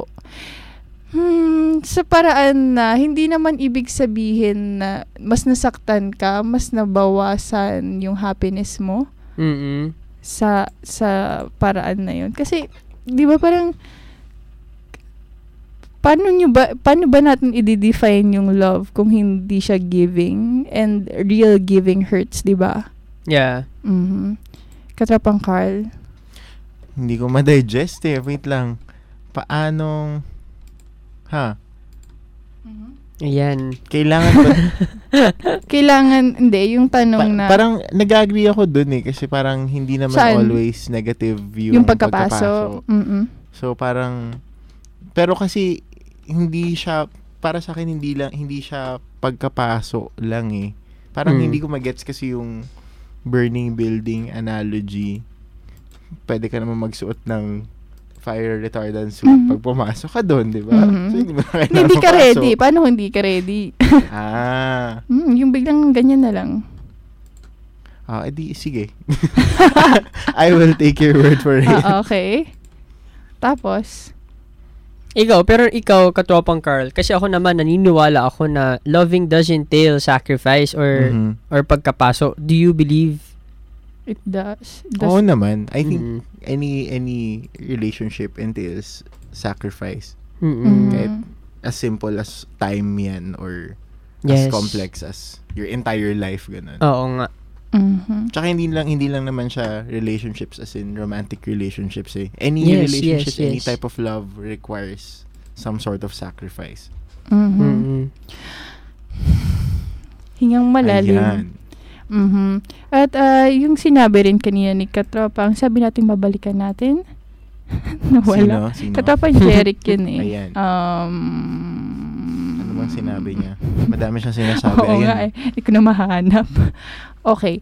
E: Sa paraan na hindi naman ibig sabihin na mas nasaktan ka, mas nabawasan yung happiness mo sa paraan na yun. Kasi, di ba parang paano ba natin i-define yung love kung hindi siya giving, and real giving hurts, di ba?
A: Yeah.
E: Katrapang Carl?
C: Hindi ko ma-digest eh. Wait lang. Paanong
A: Ayan.
C: Kailangan ba?
E: Kailangan, hindi. Yung tanong na
C: parang nag-agree ako dun eh. Kasi parang hindi naman always negative yung pagkapaso. So parang, pero kasi hindi siya, para sa akin hindi siya pagkapaso lang eh. Parang hindi ko magets kasi yung burning building analogy. Pwede ka naman magsuot ng fire retardant suit pag pumasok ka doon, di ba? So,
E: hindi ka ready. Paano hindi ka ready? Yung biglang ganyan na lang.
C: Edi, sige. I will take your word for it.
E: Okay. Tapos?
A: Ikaw, katropang Carl, kasi ako naman, naniniwala ako na loving does entail sacrifice or pagkapaso. Do you believe
E: it does?
C: Oo naman. I think any relationship entails sacrifice. Kahit as simple as time yan or as complex as your entire life, ganun.
A: Oo nga.
C: Tsaka hindi lang naman siya relationships as in romantic relationships eh. Any relationships, any type of love requires some sort of sacrifice.
E: Hingang malalim.
C: Ayan.
E: At yung sinabi rin kanina ni Katropa, ang sabi natin babalikan natin. Wala.
C: Sino?
E: Katropa Jeric yun eh.
C: Ayan. Ano bang sinabi niya? Madami siyang sinasabi.
E: Oo nga eh. Hindi ko na mahanap. Okay.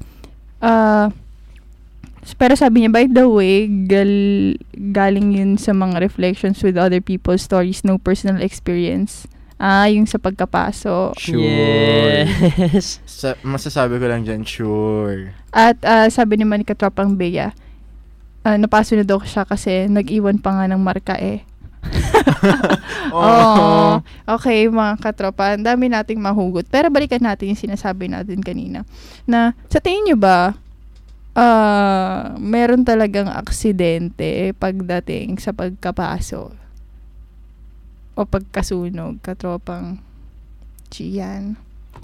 E: Pero sabi niya, by the way, galing yun sa mga reflections with other people's stories, no personal experience. Yung sa pagkapaso.
C: Sure.
A: Yes.
C: Masasabi ko lang dyan, sure.
E: At sabi naman ni Katropang Bea, napaso na daw siya kasi nag-iwan pa nga ng marka eh. Okay, mga katropa, ang dami nating mahugot. Pero balikan natin yung sinasabi natin kanina. Na, sa tingin nyo ba, meron talagang aksidente pagdating sa pagkapaso o pagkasunog, katropang Gian?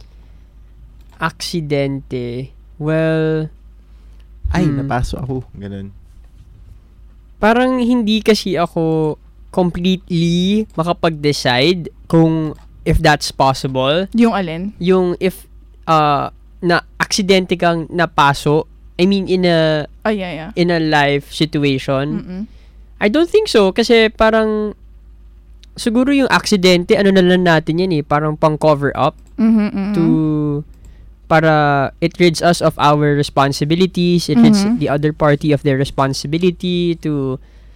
A: Aksidente. Well,
C: napaso ako. Ganun.
A: Parang hindi kasi ako completely makapag-decide kung if that's possible.
E: Yung alin?
A: Yung if na aksidente kang napaso, I mean in a life situation. I don't think so kasi parang siguro yung aksidente ano na lang natin yan eh, parang pang cover up to para it rids us of our responsibilities, it rids the other party of their responsibility to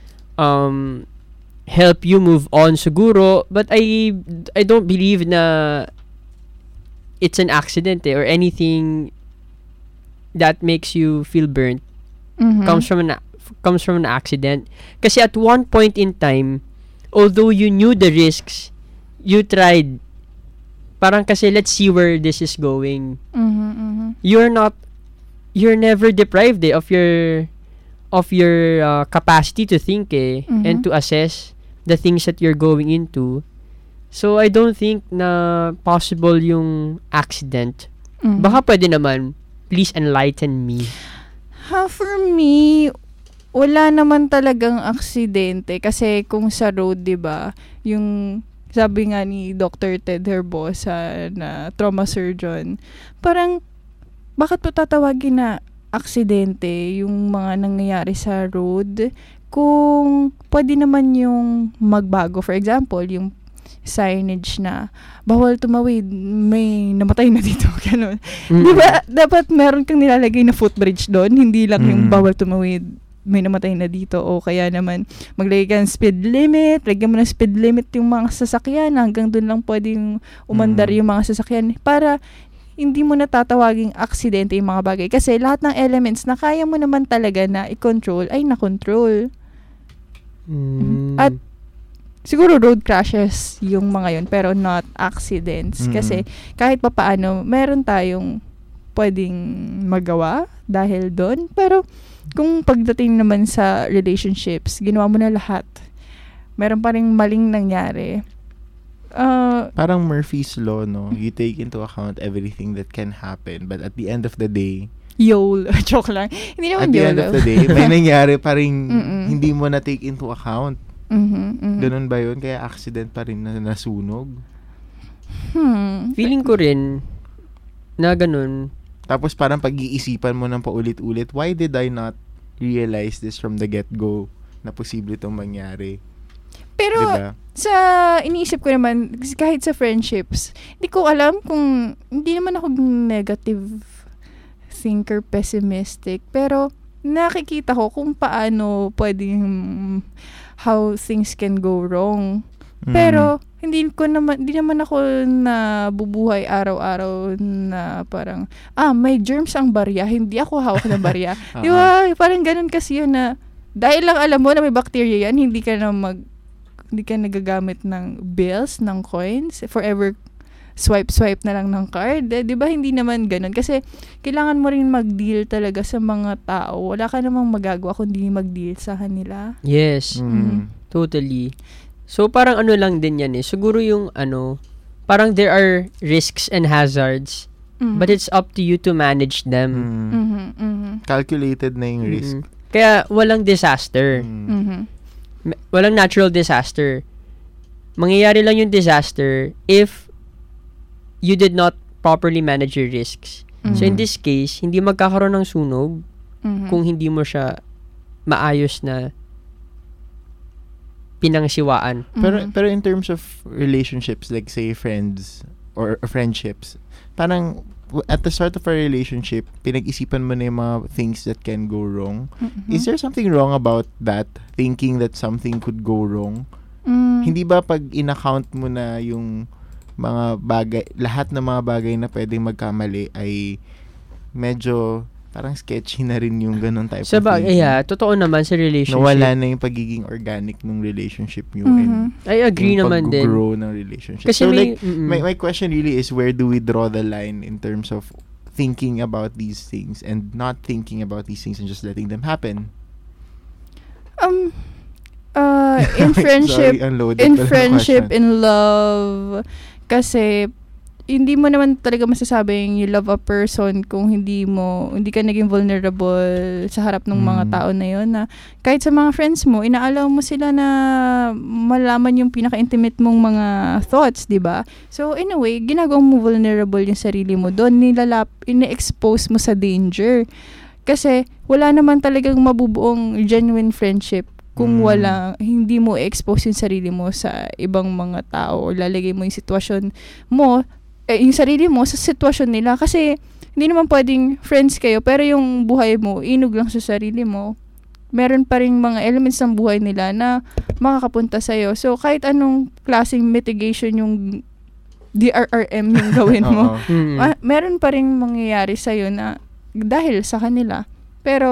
A: help you move on siguro, but I don't believe na it's an accident or anything that makes you feel burnt comes from an accident. Kasi at one point in time, although you knew the risks, you tried. Parang kasi let's see where this is going. You're never deprived of of your capacity to think and to assess the things that you're going into. So, I don't think na possible yung accident. Baka pwede naman. Please enlighten me.
E: For me, wala naman talagang aksidente. Kasi kung sa road, diba, yung sabi nga ni Dr. Ted Herbosa na trauma surgeon, parang, bakit po tatawagin na aksidente yung mga nangyayari sa road? Kung pwede naman yung magbago. For example, yung signage na bawal tumawid, may namatay na dito, ganun. Diba, dapat meron kang nilalagay na footbridge doon, hindi lang yung bawal tumawid, may namatay na dito, o kaya naman maglagay ka ng speed limit, lagyan mo ng speed limit yung mga sasakyan, hanggang doon lang pwedeng umandar yung mga sasakyan, para hindi mo natatawaging aksidente yung mga bagay. Kasi lahat ng elements na kaya mo naman talaga na i-control, ay na-control. At siguro road crashes yung mga yun, pero not accidents. Kasi kahit papaano, meron tayong pwedeng magawa dahil doon. Pero kung pagdating naman sa relationships, ginawa mo na lahat, meron pa rin maling nangyari.
C: Parang Murphy's Law, no? You take into account everything that can happen, but at the end of the day,
E: joke lang. Hindi naman
C: at the end of the day, may nangyari pa rin hindi mo na take into account. Ganun ba yun? Kaya accident pa rin na nasunog?
A: Feeling ko rin na ganun.
C: Tapos parang pag-iisipan mo ng paulit-ulit, why did I not realize this from the get-go na posible itong mangyari?
E: Pero
C: diba?
E: Sa iniisip ko naman, kahit sa friendships, hindi ko alam kung, hindi naman ako negative thinker, pessimistic, pero nakikita ko kung paano pwedeng how things can go wrong. Pero hindi naman ako nabubuhay araw-araw na parang may germs ang barya, hindi ako hawak ng barya. Di ba? Parang ganun kasi yun na dahil lang alam mo na may bacteria yan, hindi ka nagagamit ng bills, ng coins, forever swipe na lang ng card. Di ba? Hindi naman ganun. Kasi kailangan mo rin mag-deal talaga sa mga tao. Wala ka namang magagawa kundi mag-deal sa kanila.
A: Yes. Totally. So, parang ano lang din yan siguro yung parang there are risks and hazards, but it's up to you to manage them.
C: Calculated na yung risk.
A: Kaya walang disaster. Walang natural disaster. Mangyayari lang yung disaster if you did not properly manage your risks. So in this case, hindi magkakaroon ng sunog kung hindi mo siya maayos na pinangsiwaan.
C: Pero in terms of relationships, like say friends or friendships, parang at the start of a relationship, pinag-isipan mo na yung mga things that can go wrong. Is there something wrong about that? Thinking that something could go wrong? Hindi ba pag in-account mo na yung mga bagay, lahat ng mga bagay na pwedeng magkamali ay medyo parang sketchy na rin yung ganun type of thing?
A: Totoo naman sa relationship.
C: Nawala na yung pagiging organic ng relationship nyo. And
A: I agree naman din.
C: Pag-grow ng relationship.
A: Kasi
C: so my question really is, where do we draw the line in terms of thinking about these things and not thinking about these things and just letting them happen?
E: In friendship, in love, kasi hindi mo naman talaga masasabing you love a person kung hindi ka naging vulnerable sa harap ng mga tao na yun, na kahit sa mga friends mo, inaalaw mo sila na malaman yung pinaka-intimate mong mga thoughts, di ba? So, in a way, ginagawa mo vulnerable yung sarili mo doon, ine-expose mo sa danger. Kasi, wala naman talagang mabubuong genuine friendship kung hindi mo expose yung sarili mo sa ibang mga tao o lalagay mo yung sitwasyon mo, yung sarili mo sa sitwasyon nila. Kasi hindi naman pwedeng friends kayo pero yung buhay mo inog lang sa sarili mo. Meron pa rin mga elements ng buhay nila na makakapunta sa'yo. So kahit anong klaseng mitigation yung DRRM yung gawin mo, meron pa rin mangyayari sa'yo na dahil sa kanila. Pero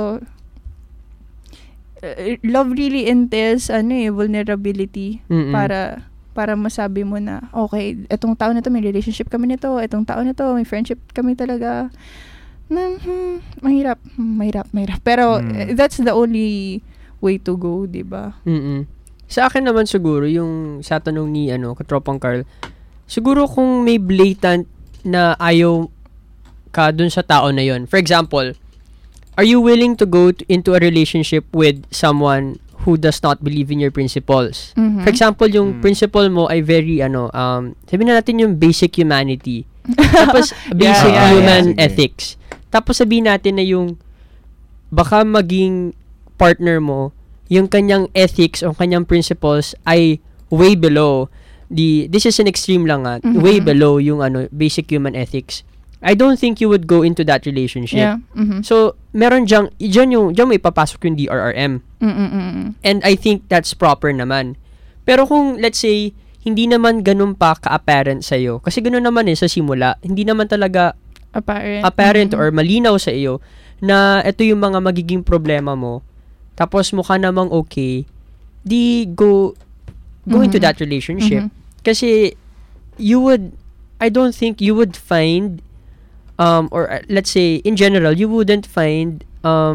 E: love really entails vulnerability para masabi mo na okay, etong tao na to may relationship kami nito, etong tao na to may friendship kami talaga mahirap. Pero that's the only way to go, di ba?
A: Sa akin naman siguro, yung sa tanong ni katropang Carl, siguro kung may blatant na ayaw ka dun sa tao na yon. For example, are you willing to go into a relationship with someone who does not believe in your principles? For example, yung principle mo ay very, sabihin na natin yung basic humanity. Tapos, basic human ethics. Tapos sabihin natin na yung baka maging partner mo, yung kanyang ethics o kanyang principles ay way below this is an extreme lang way below yung basic human ethics. I don't think you would go into that relationship.
E: Yeah.
A: So, meron dyan may papasok yung DRRM. And I think that's proper naman. Pero kung, let's say, hindi naman ganun pa ka-apparent sa'yo, kasi ganun naman sa simula, hindi naman talaga apparent or malinaw sa iyo na ito yung mga magiging problema mo, tapos mukha namang okay, di go into that relationship. Kasi I don't think you would find or let's say in general you wouldn't find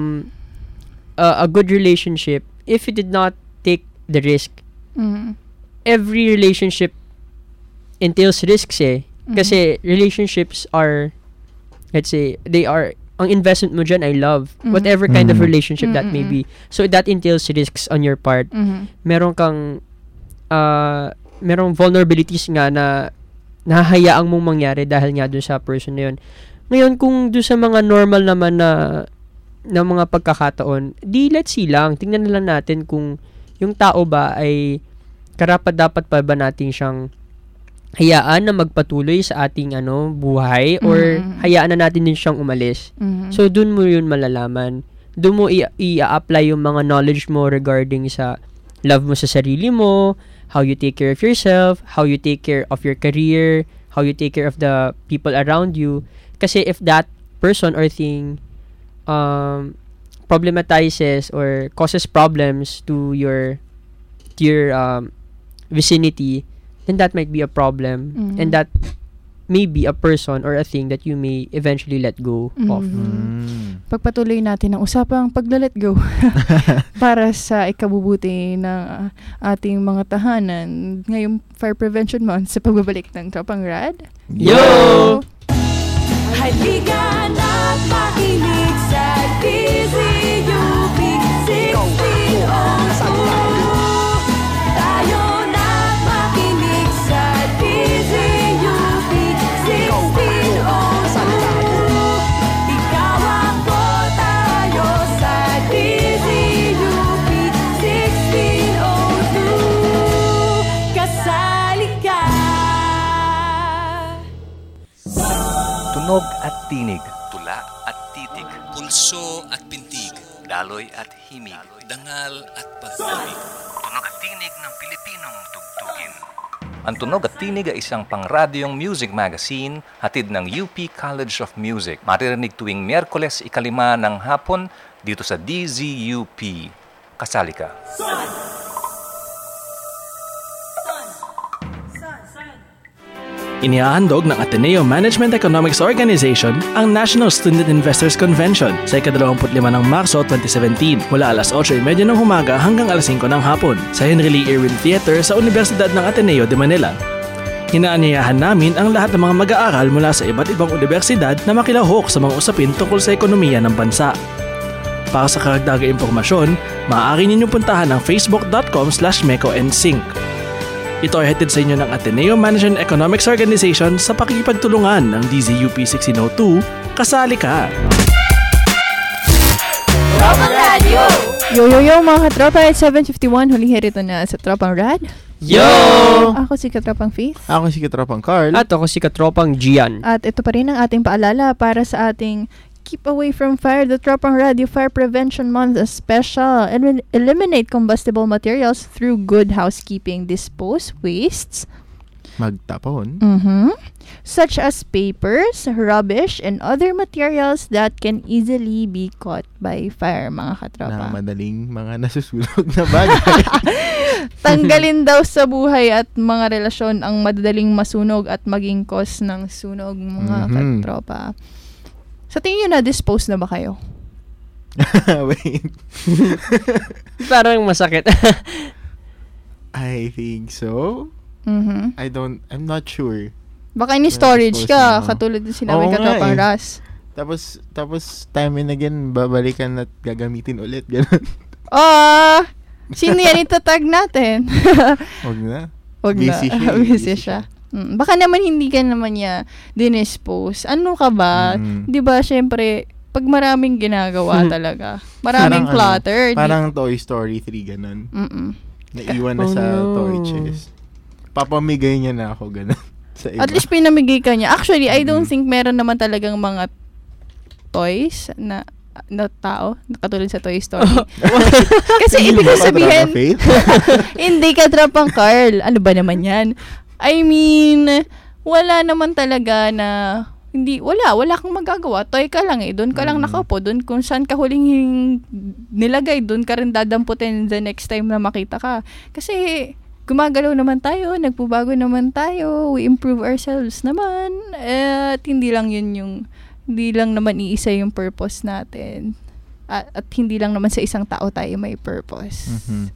A: a good relationship if you did not take the risk. Every relationship entails risks kasi relationships are, let's say, ang investment mo dyan ay love, whatever kind of relationship that may be. So that entails risks on your part. Merong vulnerabilities nga na nahahayaang mong mangyari dahil nga dun sa person na yun. Ngayon, kung doon sa mga normal naman na mga pagkakataon, let's see lang. Tingnan na lang natin kung yung tao ba ay karapat-dapat pa ba natin siyang hayaan na magpatuloy sa ating buhay or hayaan na natin din siyang umalis. So, doon mo yun malalaman. Doon mo i-apply yung mga knowledge mo regarding sa love mo sa sarili mo, how you take care of yourself, how you take care of your career, how you take care of the people around you. Kasi if that person or thing problematizes or causes problems to your vicinity, then that might be a problem. And that may be a person or a thing that you may eventually let go of.
E: Pagpatuloy natin ang usapang pagla-let go para sa ikabubuti ng ating mga tahanan ngayong Fire Prevention Month sa pagbabalik ng Tropang Rad.
A: Yo!
B: Halika na't makinig sa DZUP 1602. Tayo na't makinig sa DZUP 1602. Ikaw ako, tayo sa DZUP 1602. Kasali ka.
Q: Tunog at tinig, tula at titig, pulso at pintig, daloy at himig, dangal at pag-ibig. Tunog at tinig ng Pilipinong tugtugin. Ang Tunog at Tinig ay isang pangradyong music magazine hatid ng UP College of Music. Maririnig tuwing Miyerkules 5 ng hapon dito sa DZUP. Kasali ka.
S: Inihahandog ng Ateneo Management Economics Organization ang National Student Investors Convention sa ika-25 ng Marso 2017 mula alas 8:30 ng umaga hanggang alas 5 ng hapon sa Henry Lee Irwin Theater sa Universidad ng Ateneo de Manila. Inaanyayahan namin ang lahat ng mga mag-aaral mula sa iba't ibang universidad na makilahok sa mga usapin tungkol sa ekonomiya ng bansa. Para sa karagdagang impormasyon, maaari ninyong puntahan ang facebook.com/mecoensync. Ito ay hatid sa inyo ng Ateneo Management Economics Organization sa pakikipagtulungan ng DZUP 1602. Kasali ka!
B: Tropang Radio!
E: Yo, mga katropa, it's 7:51. Huling herito na sa Tropang Rad.
A: Yo!
E: Ako si Katropang Faith.
C: Ako si Katropang Carl.
A: At ako si Katropang Gian.
E: At ito pa rin ang ating paalala para sa ating Keep Away from Fire, the Tropang Radio Fire Prevention Month special. Eliminate combustible materials through good housekeeping. Dispose wastes.
C: Magtapon.
E: Such as papers, rubbish, and other materials that can easily be caught by fire, mga katropa.
C: Na madaling mga nasusunog na bagay.
E: Tanggalin daw sa buhay at mga relasyon ang madaling masunog at maging cause ng sunog, mga katropa. Sa tingin nyo na-dispose na ba kayo?
C: Wait.
A: Parang masakit.
C: I think so.
E: Mhm.
C: I'm not sure.
E: Baka ini-storage
C: Na-dispose
E: ka,
C: na ako.
E: katulad din sinabi
C: Oo
E: ka
C: nga
E: Tropang
C: eh.
E: Ras.
C: Tapos time and again, babalikan at gagamitin ulit. Ganun.
E: Sino yan itatag natin?
C: Huwag na.
E: Wag
C: Busy
E: na.
C: siya eh.
E: Busy siya. Baka naman hindi ka naman niya dinispose. Ano ka ba? Di ba, syempre, pag maraming ginagawa talaga, maraming
C: Parang
E: clutter.
C: Parang Toy Story 3, ganun. Naiwan na sa toy chest. Papamigay niya na ako, ganun. Sa iba.
E: At least pinamigay ka niya. Actually, I don't think meron naman talagang mga toys na tao, katulad sa Toy Story. Kasi ibig sabihin, hindi ka Tropang Carl. Ano ba naman yan? I mean, wala naman talaga na, wala kang magagawa. Toy ka lang doon ka lang nakaupo. Doon kung saan ka huling nilagay, doon ka rin dadamputin the next time na makita ka. Kasi, gumagalaw naman tayo, nagbabago naman tayo, we improve ourselves naman, at hindi lang naman iisa yung purpose natin. At hindi lang naman sa isang tao tayo may purpose.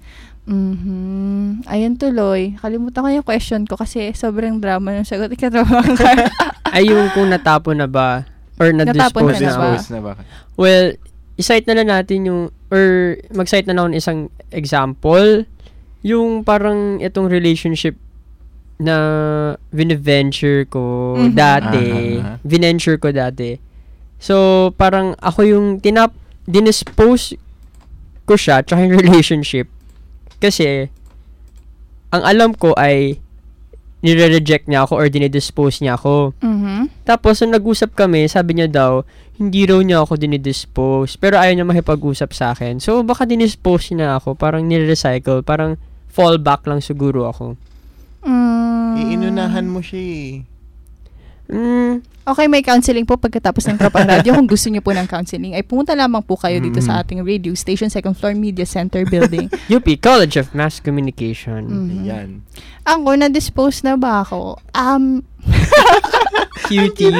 E: Ayun tuloy. Kalimutan ko yung question ko kasi sobrang drama ng sagot.
A: Ay, yung kung natapon na ba or na-dispose na ba? Well, isite na lang natin or mag-cite na lang isang example. Yung parang itong relationship na vinaventure ko dati. Vinenture ko dati. So, parang ako yung dinispose ko siya tsaka yung relationship. Kasi, ang alam ko ay nire-reject niya ako or dinidispose niya ako. Tapos, nung nag-usap kami, sabi niya daw, hindi raw niya ako dinidispose. Pero ayaw niya makipag-usap sa akin. So, baka dinispose niya ako. Parang nire-recycle. Parang fallback lang siguro ako.
C: Iinunahan mo siya
E: Okay, may counseling po pagkatapos ng Tropang Radio. Kung gusto niyo po ng counseling, ay pumunta lamang po kayo dito sa ating radio station, 2nd floor Media Center Building.
A: UP College of Mass Communication.
C: Yan.
E: Ako, na-dispose na ba ako?
A: Cutie.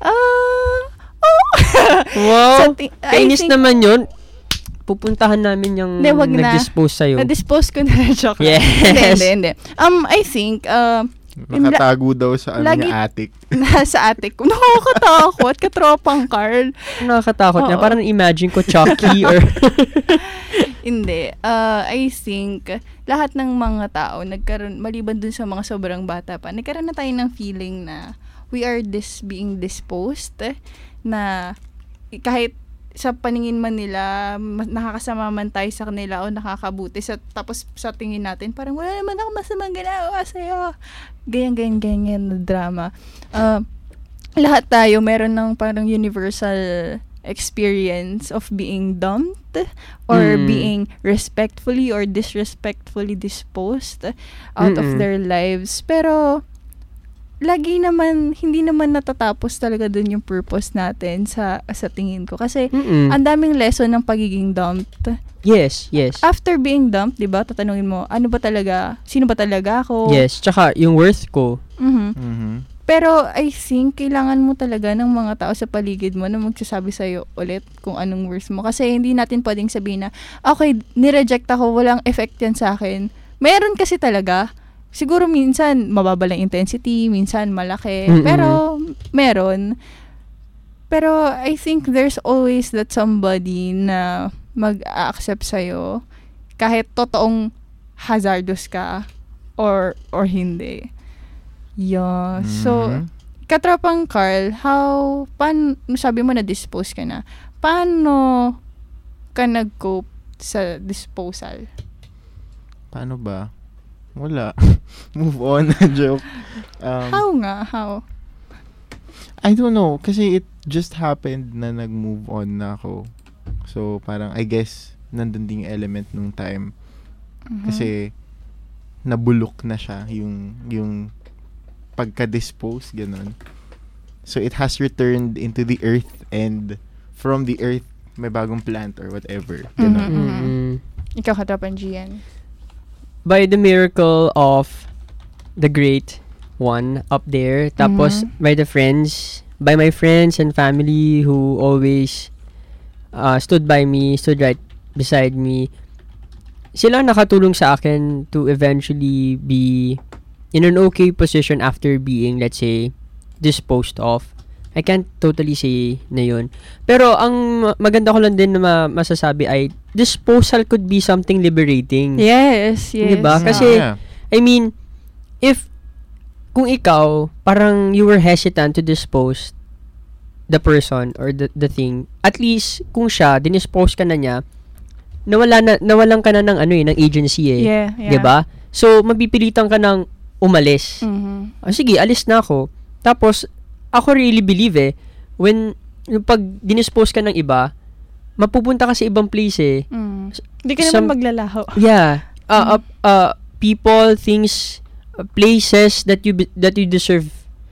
A: Wow. Kainis naman yun. Pupuntahan namin yung nag-dispose sa'yo.
E: Na-dispose ko na. Joke.
A: Yes.
E: Hindi. I think,
C: nakatago daw sa attic.
E: Sa attic. Nakakatakot. Katropang Carl.
A: Nakakatakot niya. Parang imagine ko Chucky or...
E: Hindi. I think, lahat ng mga tao, maliban dun sa mga sobrang bata pa, nagkaroon na tayo ng feeling na we are being disposed, na kahit sa paningin man nila, nakakasama man tayo sa kanila o nakakabuti. Tapos sa tingin natin, parang wala naman ako masamang ginagawa sa'yo. Ganyan na drama. Lahat tayo meron ng parang universal experience of being dumped or being respectfully or disrespectfully disposed out of their lives. Pero lagi naman, hindi naman natatapos talaga dun yung purpose natin sa tingin ko. Kasi, ang daming lesson ng pagiging dumped.
A: Yes.
E: After being dumped, di ba, tatanungin mo, sino ba talaga ako?
A: Yes, tsaka yung worth ko.
E: Pero, I think, kailangan mo talaga ng mga tao sa paligid mo na magsasabi sa'yo ulit kung anong worth mo. Kasi, hindi natin pwedeng sabihin na, okay, nireject ako, walang effect yan sa akin. Meron kasi talaga. Siguro minsan mababa lang intensity, minsan malaki, pero meron. Pero I think there's always that somebody na mag-accept sa'yo kahit totoong hazardous ka or hindi. Yeah. So, Katropang Carl, paano, sabi mo na-dispose ka na, paano ka nag-cope sa disposal?
C: Paano ba? Wala. Move on. Joke.
E: How?
C: I don't know. Kasi it just happened na nag-move on na ako. So, parang, I guess, nandun din yung element nung time. Kasi, nabulok na siya. Yung pagka-dispose, ganun. So, it has returned into the earth and from the earth, may bagong plant or whatever. Ganun.
E: Ikaw, Katropang Gian.
A: By the miracle of the great one up there, tapos by the friends by my friends and family who always stood right beside me. Sila nakatulong sa akin to eventually be in an okay position after being, let's say, disposed of. I can't totally say na yun. Pero ang maganda ko lang din na masasabi ay disposal could be something liberating.
E: Yes.
A: Diba? Kasi, I mean, kung ikaw, parang you were hesitant to dispose the person or the thing, at least, kung siya, dinispose ka na niya, nawalan ka na ng ng agency eh.
E: Yeah.
A: Diba? So, mapipilitan ka ng umalis. Sige, alis na ako. Tapos, ako really believe when yung pag dinispose ka ng iba, mapupunta ka sa ibang place eh.
E: Hindi ka naman maglalaho.
A: Yeah. People, things, places that you deserve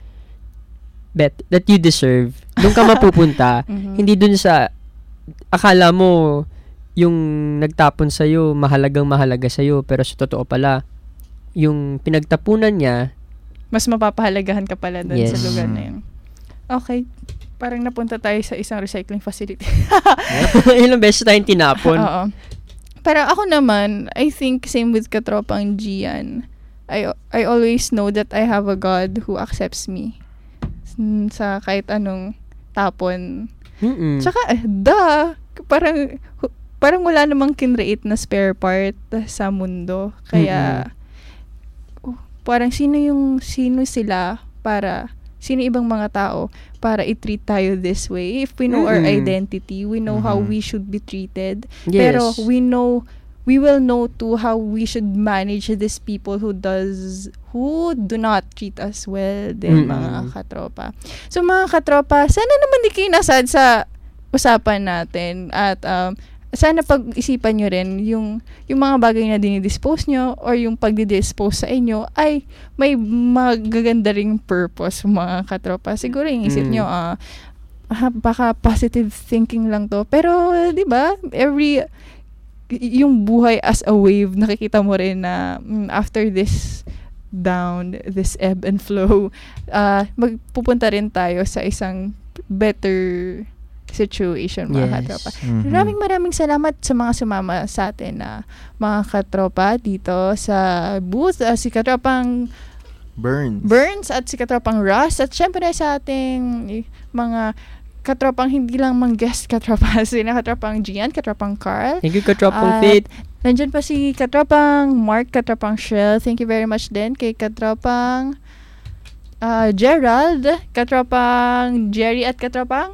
A: doon ka mapupunta. Hindi doon sa akala mo yung nagtapon sa'yo, mahalaga sa'yo, pero sa totoo pala, yung pinagtapunan niya,
E: mas mapapahalagahan ka pala doon sa lugar na yun. Okay. Parang napunta tayo sa isang recycling facility.
A: Ilang beses tayong tinapon.
E: Oo. Pero ako naman, I think same with katropang Gian. I always know that I have a God who accepts me sa kahit anong tapon. Tsaka, parang wala namang kinreate na spare part sa mundo. Kaya, parang sino ibang mga tao para i-treat tayo this way. If we know our identity, we know how we should be treated.
A: Yes.
E: Pero we will know too how we should manage these people who do not treat us well din, mga katropa. So mga katropa, sana naman di kayo nasad sa usapan natin at sana pag-isipan nyo rin yung mga bagay na dinidispose nyo or yung pagdidispose sa inyo ay may magaganda ring purpose, mga katropa. Siguro yung isip nyo, baka positive thinking lang to. Pero, di ba, yung buhay as a wave, nakikita mo rin na after this ebb and flow, magpupunta rin tayo sa isang better situation, mga katropa. Maraming salamat sa mga sumama sa atin na mga katropa dito sa booth. Si katropang Burns at si katropang Ross at syempre sa ating mga katropang hindi lang guest katropa, sina katropang Gian, katropang Carl.
A: Thank you, katropang Faith.
E: Nandyan pa si katropang Mark, katropang Shell. Thank you very much din kay katropang Gerald, katropang Jerry at katropang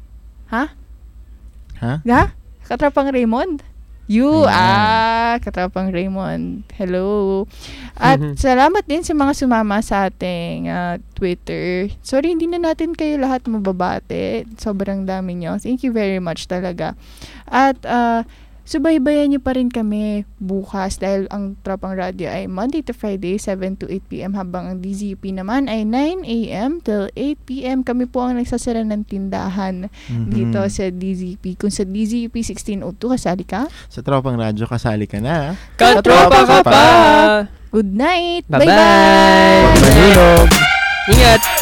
E: katropang Raymond. Katropang Raymond. Hello. At salamat din sa mga sumama sa ating Twitter. Sorry, hindi na natin kayo lahat mababate. Sobrang dami nyo. Thank you very much talaga. At subaybayan nyo pa rin kami bukas dahil ang Tropang Radio ay Monday to Friday, 7 to 8 p.m. habang ang DZUP naman ay 9 a.m. till 8 p.m. Kami po ang nagsasara ng tindahan dito sa DZUP. Kung sa DZUP 1602, kasali ka?
C: Sa Tropang Radio, kasali ka na.
A: Katropa ka pa!
E: Good night!
A: Bye-bye!
C: Bye-bye!
A: Ingat!